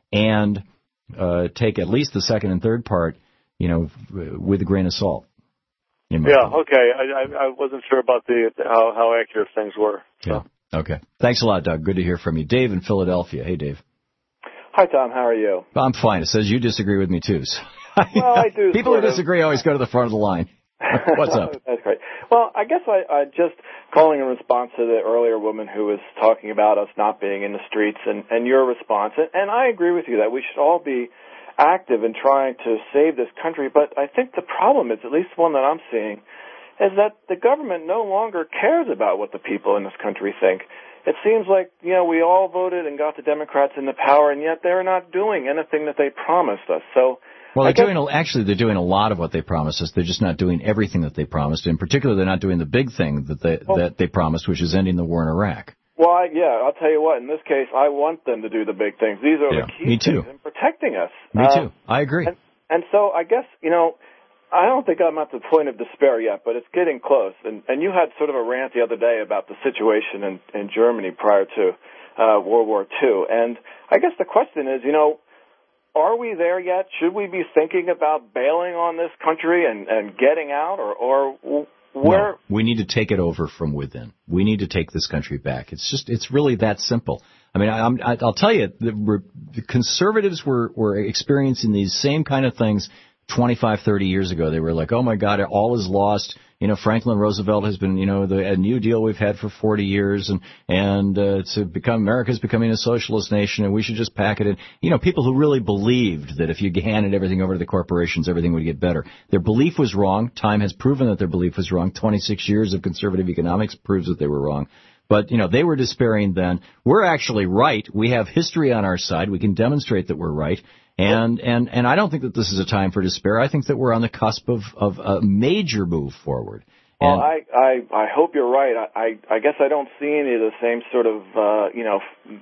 And uh, take at least the second and third part, you know, with a grain of salt. Yeah, opinion. okay. I, I wasn't sure about the how, how accurate things were. So. Yeah, okay. Thanks a lot, Doug. Good to hear from you. Dave in Philadelphia. Hey, Dave. Hi, Tom. How are you? I'm fine. It says you disagree with me, too. So. Well, I do. People who disagree of. always go to the front of the line. What's up? That's great. Well, I guess I, I just calling in response to the earlier woman who was talking about us not being in the streets, and, and your response. And, and I agree with you that we should all be active in trying to save this country. But I think the problem is, at least one that I'm seeing, is that the government no longer cares about what the people in this country think. It seems like, you know, we all voted and got the Democrats into power, and yet they're not doing anything that they promised us. So, well, they're guess, doing actually they're doing a lot of what they promised us. They're just not doing everything that they promised. In particular, they're not doing the big thing that they well, that they promised, which is ending the war in Iraq. Well, I, yeah, I'll tell you what. In this case, I want them to do the big things. These are yeah, the key me too. things in protecting us. Me uh, too. I agree. And, and so, I guess, you know, I don't think I'm at the point of despair yet, but it's getting close. And, and you had sort of a rant the other day about the situation in, in Germany prior to uh, World War Two. And I guess the question is, you know, are we there yet? Should we be thinking about bailing on this country and, and getting out, or, or where? No, we need to take it over from within. We need to take this country back. It's just, it's really that simple. I mean, I, I'm, I'll tell you, the, the conservatives were, were experiencing these same kind of things twenty-five, thirty years ago. They were like, oh my God, all is lost. You know, Franklin Roosevelt has been, you know, the a New Deal we've had for forty years, and and uh, it's become America's becoming a socialist nation, and we should just pack it in. You know, people who really believed that if you handed everything over to the corporations, everything would get better. Their belief was wrong. Time has proven that their belief was wrong. twenty-six years of conservative economics proves that they were wrong. But, you know, they were despairing then. We're actually right. We have history on our side. We can demonstrate that we're right. And, and, and I don't think that this is a time for despair. I think that we're on the cusp of, of a major move forward. Well, I, I, I hope you're right. I, I, I guess I don't see any of the same sort of, uh, you know,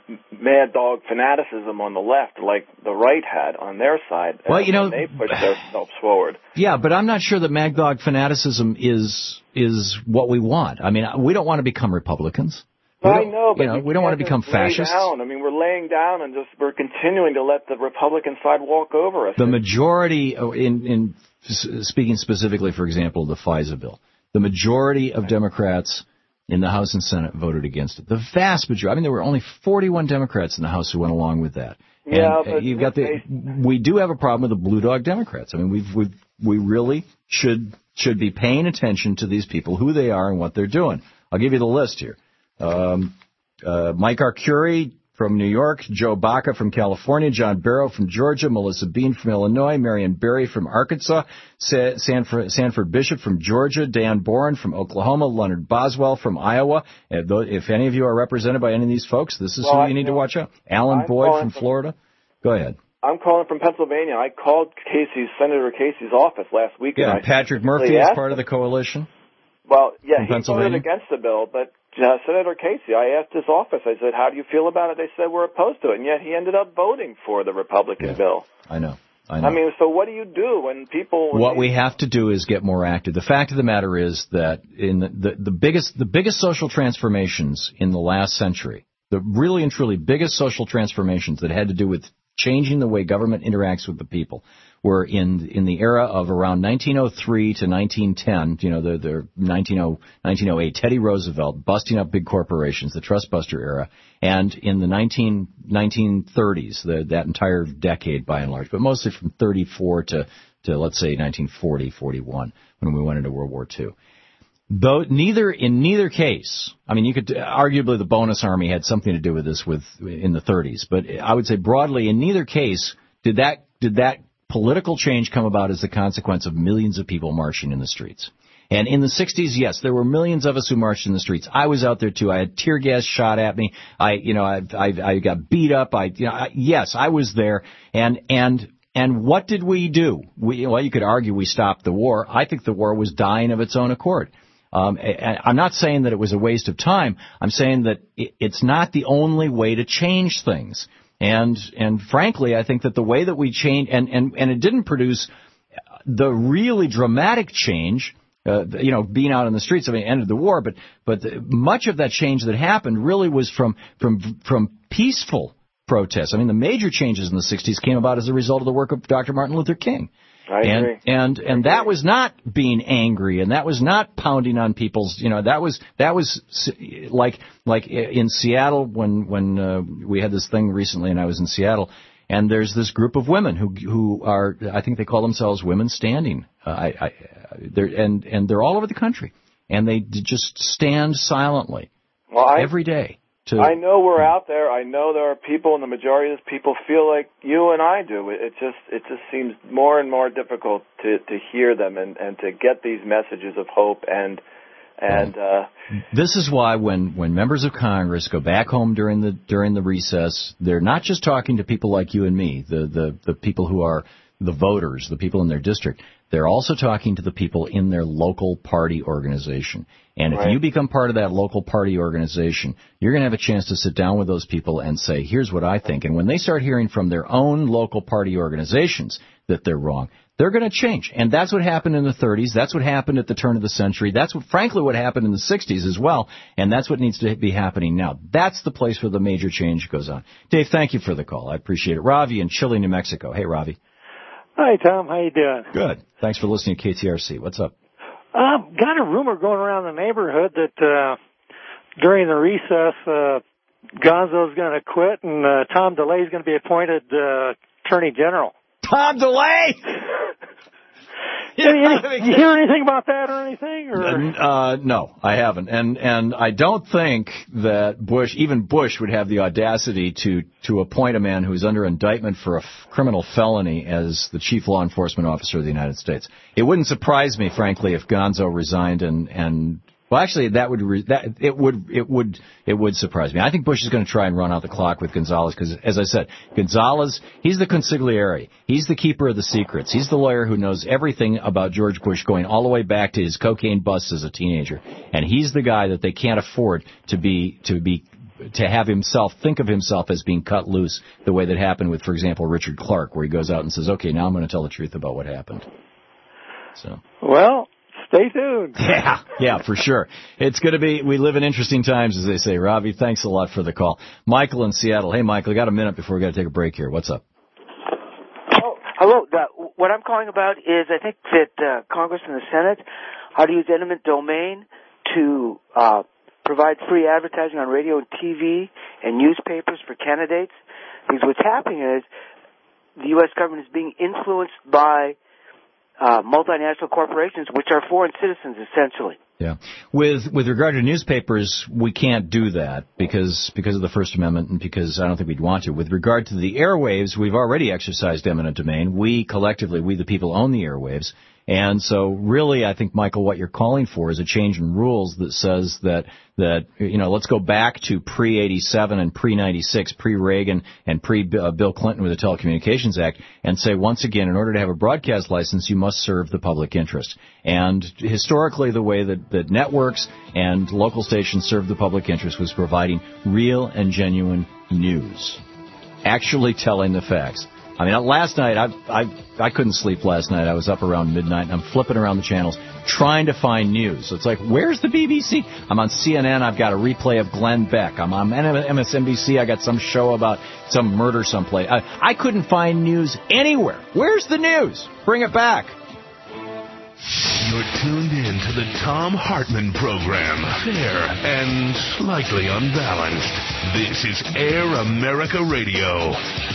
mad dog fanaticism on the left like the right had on their side. Well, you know, they pushed themselves forward. Yeah, but I'm not sure that mad dog fanaticism is is what we want. I mean, we don't want to become Republicans. I know, but you know, you we don't want to become fascists. Down. I mean, we're laying down and just we're continuing to let the Republican side walk over us. The majority, in in speaking specifically, for example, the FISA bill, the majority of Democrats in the House and Senate voted against it. The vast majority. I mean, there were only forty-one Democrats in the House who went along with that. Yeah, and, but uh, you've got the. We do have a problem with the blue dog Democrats. I mean, we've we've we really should should be paying attention to these people, who they are, and what they're doing. I'll give you the list here. Um, uh, Mike Arcuri from New York, Joe Baca from California, John Barrow from Georgia, Melissa Bean from Illinois, Marion Barry from Arkansas, Sa- Sanford, Sanford Bishop from Georgia, Dan Boren from Oklahoma, Leonard Boswell from Iowa. If, those, if any of you are represented by any of these folks, this is well, who I, you need you know, to watch out. Alan I'm Boyd from Florida. Go ahead. I'm calling from Pennsylvania. I called Casey's, Senator Casey's office last week. Yeah, and I Patrick Murphy is part of the coalition. Well, yeah, from he Pennsylvania. voted against the bill, but uh, Senator Casey, I asked his office, I said, how do you feel about it? They said, we're opposed to it, and yet he ended up voting for the Republican yeah, bill. I know. I know. I mean, so what do you do when people... When what they, we have to do is get more active. The fact of the matter is that in the, the, the biggest the biggest social transformations in the last century, the really and truly biggest social transformations that had to do with changing the way government interacts with the people, were in in the era of around nineteen oh three to nineteen ten, you know, the, the nineteen oh eight, Teddy Roosevelt busting up big corporations, the trust buster era, and in the nineteen thirties, the, that entire decade by and large, but mostly from thirty-four to, to let's say nineteen forty, forty-one, when we went into World War Two. Though neither in neither case, I mean, you could arguably the bonus army had something to do with this with in the thirties, but I would say broadly in neither case did that did that political change come about as the consequence of millions of people marching in the streets. And in the sixties, yes, there were millions of us who marched in the streets. I was out there too. I had tear gas shot at me. I, you know, I, I, I got beat up. I, you know, I, yes, I was there. And and and what did we do? We, well, you could argue we stopped the war. I think the war was dying of its own accord. Um, I'm not saying that it was a waste of time. I'm saying that it's not the only way to change things. And and frankly, I think that the way that we change, and, and, and it didn't produce the really dramatic change, uh, you know, being out in the streets. I mean, it ended the war, but but the, much of that change that happened really was from from from peaceful protests. I mean, the major changes in the sixties came about as a result of the work of Doctor Martin Luther King. I and, agree. And and that was not being angry, and that was not pounding on people's. You know, that was that was like like in Seattle when when uh, we had this thing recently, and I was in Seattle, and there's this group of women who who are, I think they call themselves Women Standing. Uh, I, I they're and and they're all over the country, and they just stand silently well, I, every day. To, I know we're out there. I know there are people, and the majority of these people feel like you and I do. It just it just seems more and more difficult to, to hear them and, and to get these messages of hope. And and uh, this is why when, when members of Congress go back home during the during the recess, they're not just talking to people like you and me, the the, the people who are the voters, the people in their district. They're also talking to the people in their local party organization. And if right. you become part of that local party organization, you're going to have a chance to sit down with those people and say, here's what I think. And when they start hearing from their own local party organizations that they're wrong, they're going to change. And that's what happened in the thirties. That's what happened at the turn of the century. That's what, frankly, what happened in the sixties as well. And that's what needs to be happening now. That's the place where the major change goes on. Dave, thank you for the call. I appreciate it. Ravi in Chile, New Mexico. Hey, Ravi. Hi, Tom. How you doing? Good. Thanks for listening to K T R C. What's up? I've uh, got a rumor going around the neighborhood that uh, during the recess, uh, Gonzo's going to quit and uh, Tom DeLay is going to be appointed uh, Attorney General. Tom DeLay? Did you hear anything about that or anything? Or? Uh, no, I haven't. And and I don't think that Bush, even Bush, would have the audacity to, to appoint a man who's under indictment for a f- criminal felony as the chief law enforcement officer of the United States. It wouldn't surprise me, frankly, if Gonzo resigned and, and well, actually, that would re- that it would it would it would surprise me. I think Bush is going to try and run out the clock with Gonzalez because, as I said, Gonzalez, he's the consigliere, he's the keeper of the secrets, he's the lawyer who knows everything about George Bush going all the way back to his cocaine busts as a teenager, and he's the guy that they can't afford to be to be to have himself think of himself as being cut loose the way that happened with, for example, Richard Clark, where he goes out and says, "Okay, now I'm going to tell the truth about what happened." So well. Stay tuned. Yeah, yeah, for sure. It's going to be, we live in interesting times, as they say. Ravi, thanks a lot for the call. Michael in Seattle. Hey, Michael, we got a minute before we got to take a break here. What's up? Oh, hello. Uh, what I'm calling about is I think that uh, Congress and the Senate ought to use eminent domain to uh, provide free advertising on radio and T V and newspapers for candidates. Because what's happening is the U S government is being influenced by uh, multinational corporations, which are foreign citizens, essentially. Yeah. With with regard to newspapers, we can't do that because because of the First Amendment and because I don't think we'd want to. With regard to the airwaves, we've already exercised eminent domain. We collectively, we the people, own the airwaves. And so really, I think, Michael, what you're calling for is a change in rules that says that, that you know, let's go back to pre eighty-seven and pre ninety-six, pre-Reagan and pre-Bill Clinton with the Telecommunications Act, and say, once again, in order to have a broadcast license, you must serve the public interest. And historically, the way that, that networks and local stations served the public interest was providing real and genuine news, actually telling the facts. I mean, last night, I, I I couldn't sleep last night. I was up around midnight, and I'm flipping around the channels trying to find news. So it's like, where's the B B C? I'm on C N N. I've got a replay of Glenn Beck. I'm on M S N B C. I got some show about some murder someplace. I, I couldn't find news anywhere. Where's the news? Bring it back. You're tuned in to the Thom Hartmann Program. Fair and slightly unbalanced. This is Air America Radio.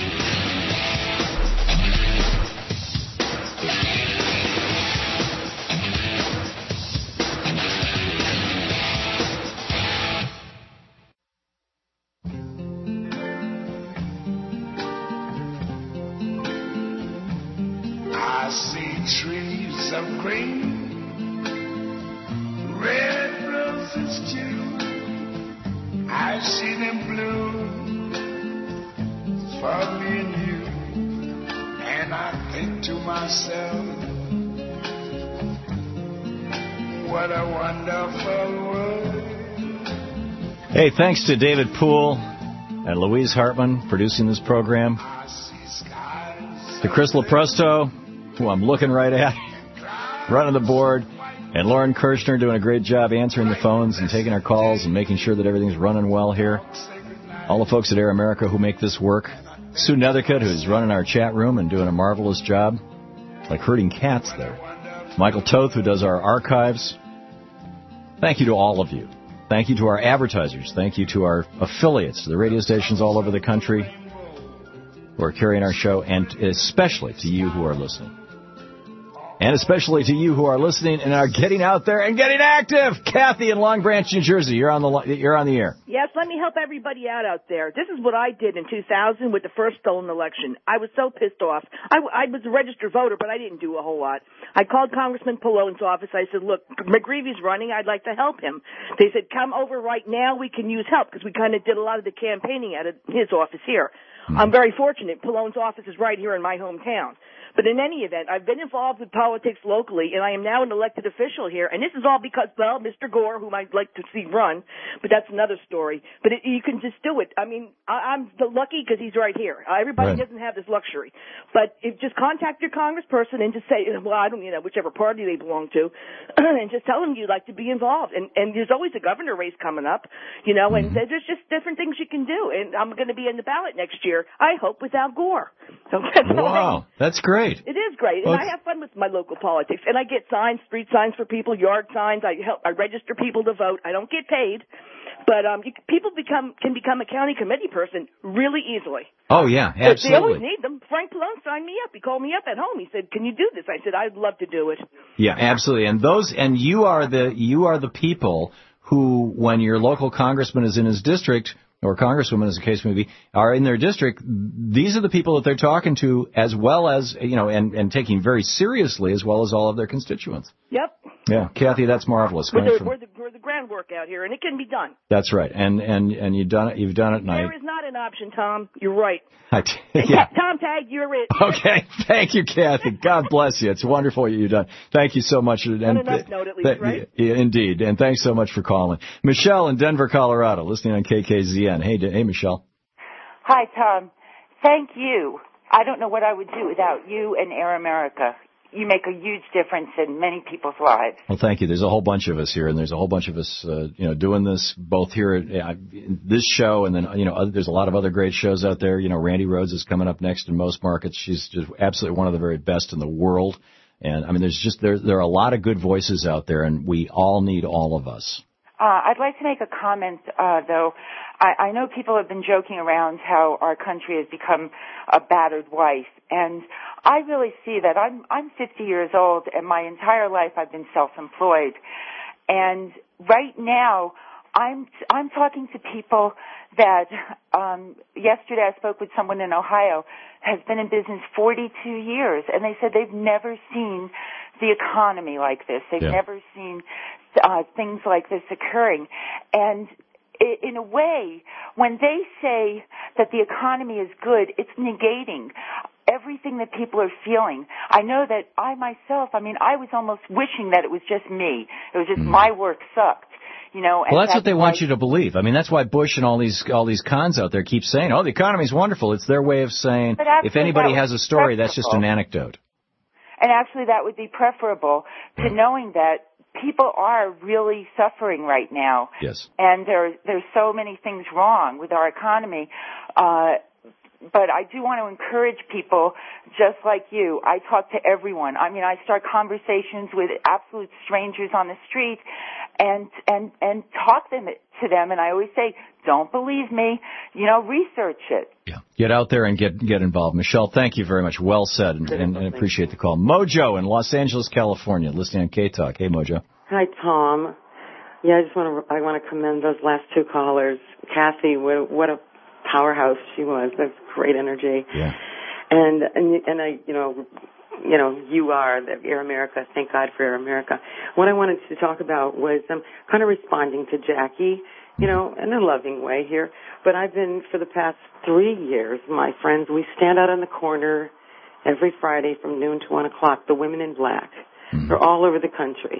I see trees of green, red roses too. I see them bloom for me and you, and I think to myself, what a wonderful world. Hey, thanks to David Poole and Louise Hartman producing this program. To Chris Lepresto, who I'm looking right at, running the board, and Lauren Kirshner doing a great job answering the phones and taking our calls and making sure that everything's running well here. All the folks at Air America who make this work. Sue Nethercutt, who's running our chat room and doing a marvelous job, like herding cats there. Michael Toth, who does our archives. Thank you to all of you. Thank you to our advertisers. Thank you to our affiliates, the radio stations all over the country who are carrying our show, and especially to you who are listening. And especially to you who are listening and are getting out there and getting active. Kathy in Long Branch, New Jersey, you're on the you're on the air. Yes, let me help everybody out out there. This is what I did in two thousand with the first stolen election. I was so pissed off. I, I was a registered voter, but I didn't do a whole lot. I called Congressman Pallone's office. I said, look, McGreevy's running. I'd like to help him. They said, come over right now. We can use help, because we kind of did a lot of the campaigning out of his office here. Hmm. I'm very fortunate. Pallone's office is right here in my hometown. But in any event, I've been involved with politics locally, and I am now an elected official here. And this is all because, well, Mister Gore, whom I'd like to see run, but that's another story. But it, you can just do it. I mean, I, I'm lucky because he's right here. Uh, everybody right. doesn't have this luxury. But if just contact your congressperson and just say, well, I don't, you know, whichever party they belong to, and just tell them you'd like to be involved. And, and there's always a governor race coming up, you know, and mm-hmm. there's just different things you can do. And I'm going to be in the ballot next year, I hope, without Gore. So that's wow, I, that's great. It is great, and well, I have fun with my local politics. And I get signs, street signs for people, yard signs. I help, I register people to vote. I don't get paid, but um, you, people become can become a county committee person really easily. Oh yeah, absolutely. They always need them. Frank Pallone signed me up. He called me up at home. He said, "Can you do this?" I said, "I'd love to do it." Yeah, absolutely. And those, and you are the you are the people who, when your local congressman is in his district, or congresswoman, as the case may be, are in their district, these are the people that they're talking to, as well as, you know, and, and taking very seriously, as well as all of their constituents. Yep. Yeah, Kathy, that's marvelous. We're the, we're, the, we're the groundwork out here, and it can be done. That's right, and and and you've done it. You've done it. And there I, is not an option, Tom. You're right. I, yeah. Tom Tag, you're it. Okay, thank you, Kathy. God bless you. It's wonderful what you've done. Thank you so much. And, and On enough note, at least, right? Yeah, indeed, and thanks so much for calling, Michelle in Denver, Colorado, listening on K K Z N. Hey, hey, Michelle. Hi, Tom. Thank you. I don't know what I would do without you and Air America. You make a huge difference in many people's lives. Well, thank you. There's a whole bunch of us here, and there's a whole bunch of us, uh, you know, doing this both here at uh, this show, and then, you know, other, there's a lot of other great shows out there. You know, Randy Rhodes is coming up next in most markets. She's just absolutely one of the very best in the world. And, I mean, there's just, there, there are a lot of good voices out there, and we all need all of us. Uh, I'd like to make a comment, uh, though. I, I know people have been joking around how our country has become a battered wife, and I really see that. I'm I'm fifty years old, and my entire life I've been self-employed, and right now I'm I'm talking to people that um, yesterday I spoke with someone in Ohio has been in business forty-two years, and they said they've never seen the economy like this. They've yeah. never seen uh, things like this occurring, and in a way, when they say that the economy is good, it's negating everything that people are feeling. I know that I myself, I mean, I was almost wishing that it was just me. It was just mm. my work sucked. You know, and well, that's, that's what they why, want you to believe. I mean, that's why Bush and all these all these cons out there keep saying, "Oh, the economy's wonderful." It's their way of saying, if anybody has a story, that's just an anecdote. And actually, that would be preferable to mm. knowing that people are really suffering right now. Yes. And there there's so many things wrong with our economy. Uh, But I do want to encourage people just like you. I talk to everyone. I mean, I start conversations with absolute strangers on the street and and and talk them to them. And I always say, don't believe me. You know, research it. Yeah. Get out there and get get involved. Michelle, thank you very much. Well said, and, and, and appreciate the call. Mojo in Los Angeles, California, listening on K-Talk. Hey, Mojo. Hi, Tom. Yeah, I just want to I want to commend those last two callers. Kathy, what, what a powerhouse she was. That's great energy. Yeah. And and and I, you know, you know, you are the Air America. Thank God for Air America. What I wanted to talk about was um, kind of responding to Jackie, you know, in a loving way here. But I've been for the past three years, my friends. We stand out on the corner every Friday from noon to one o'clock. The Women in Black. Mm-hmm. They're all over the country.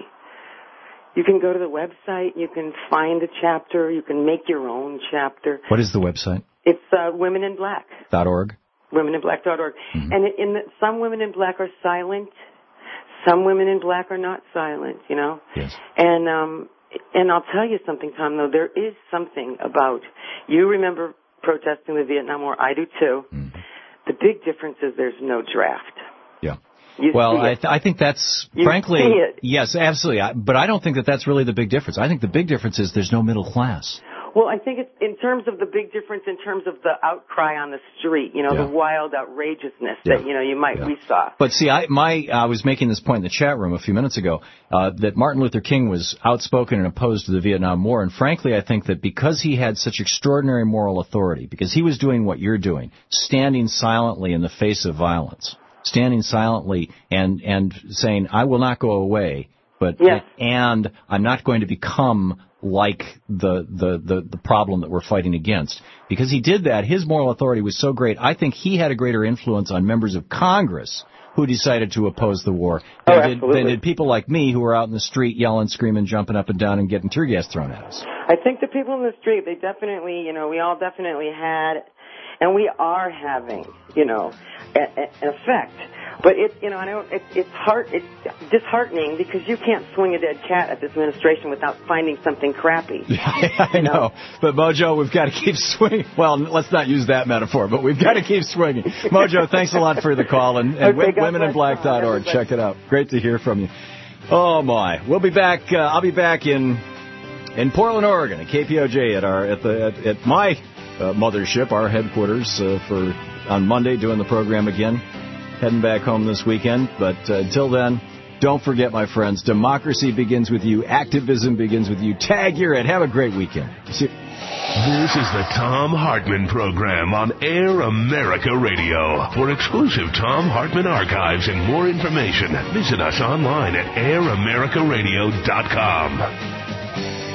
You can go to the website. You can find a chapter. You can make your own chapter. What is the website? It's uh, women in black dot org. women in black dot org. Mm-hmm. And in the, some women in black are silent. Some women in black are not silent, you know? Yes. And, um, and I'll tell you something, Tom, though. There is something about, you remember protesting the Vietnam War. I do, too. Mm-hmm. The big difference is there's no draft. Yeah. You well, I, th- I think that's, you frankly, see it. Yes, absolutely. I, but I don't think that that's really the big difference. I think the big difference is there's no middle class. Well, I think it's in terms of the big difference in terms of the outcry on the street, you know, yeah. the wild outrageousness yeah. that, you know, you might, yeah. we saw. But see, I, my, I was making this point in the chat room a few minutes ago, uh, that Martin Luther King was outspoken and opposed to the Vietnam War. And frankly, I think that because he had such extraordinary moral authority, because he was doing what you're doing, standing silently in the face of violence, standing silently and, and saying, I will not go away, but, yes. and I'm not going to become like the, the, the, the problem that we're fighting against. Because he did that, his moral authority was so great, I think he had a greater influence on members of Congress who decided to oppose the war than, oh, did, than did people like me who were out in the street yelling, screaming, jumping up and down and getting tear gas thrown at us. I think the people in the street, they definitely, you know, we all definitely had, and we are having, you know, a, a, an effect. But it, you know, I don't. It, it's heart. It's disheartening because you can't swing a dead cat at this administration without finding something crappy. I know. know. But Mojo, we've got to keep swinging. Well, let's not use that metaphor, but we've got to keep swinging. Mojo, thanks a lot for the call, and, and okay, women in black dot org. Check it out. Great to hear from you. Oh my, we'll be back. Uh, I'll be back in in Portland, Oregon, at K P O J at our at the at, at my uh, mothership, our headquarters, uh, for on Monday doing the program again. Heading back home this weekend. But uh, until then, don't forget, my friends, democracy begins with you. Activism begins with you. Tag your it. Have a great weekend. See- this is the Thom Hartmann Program on Air America Radio. For exclusive Thom Hartmann archives and more information, visit us online at air america radio dot com.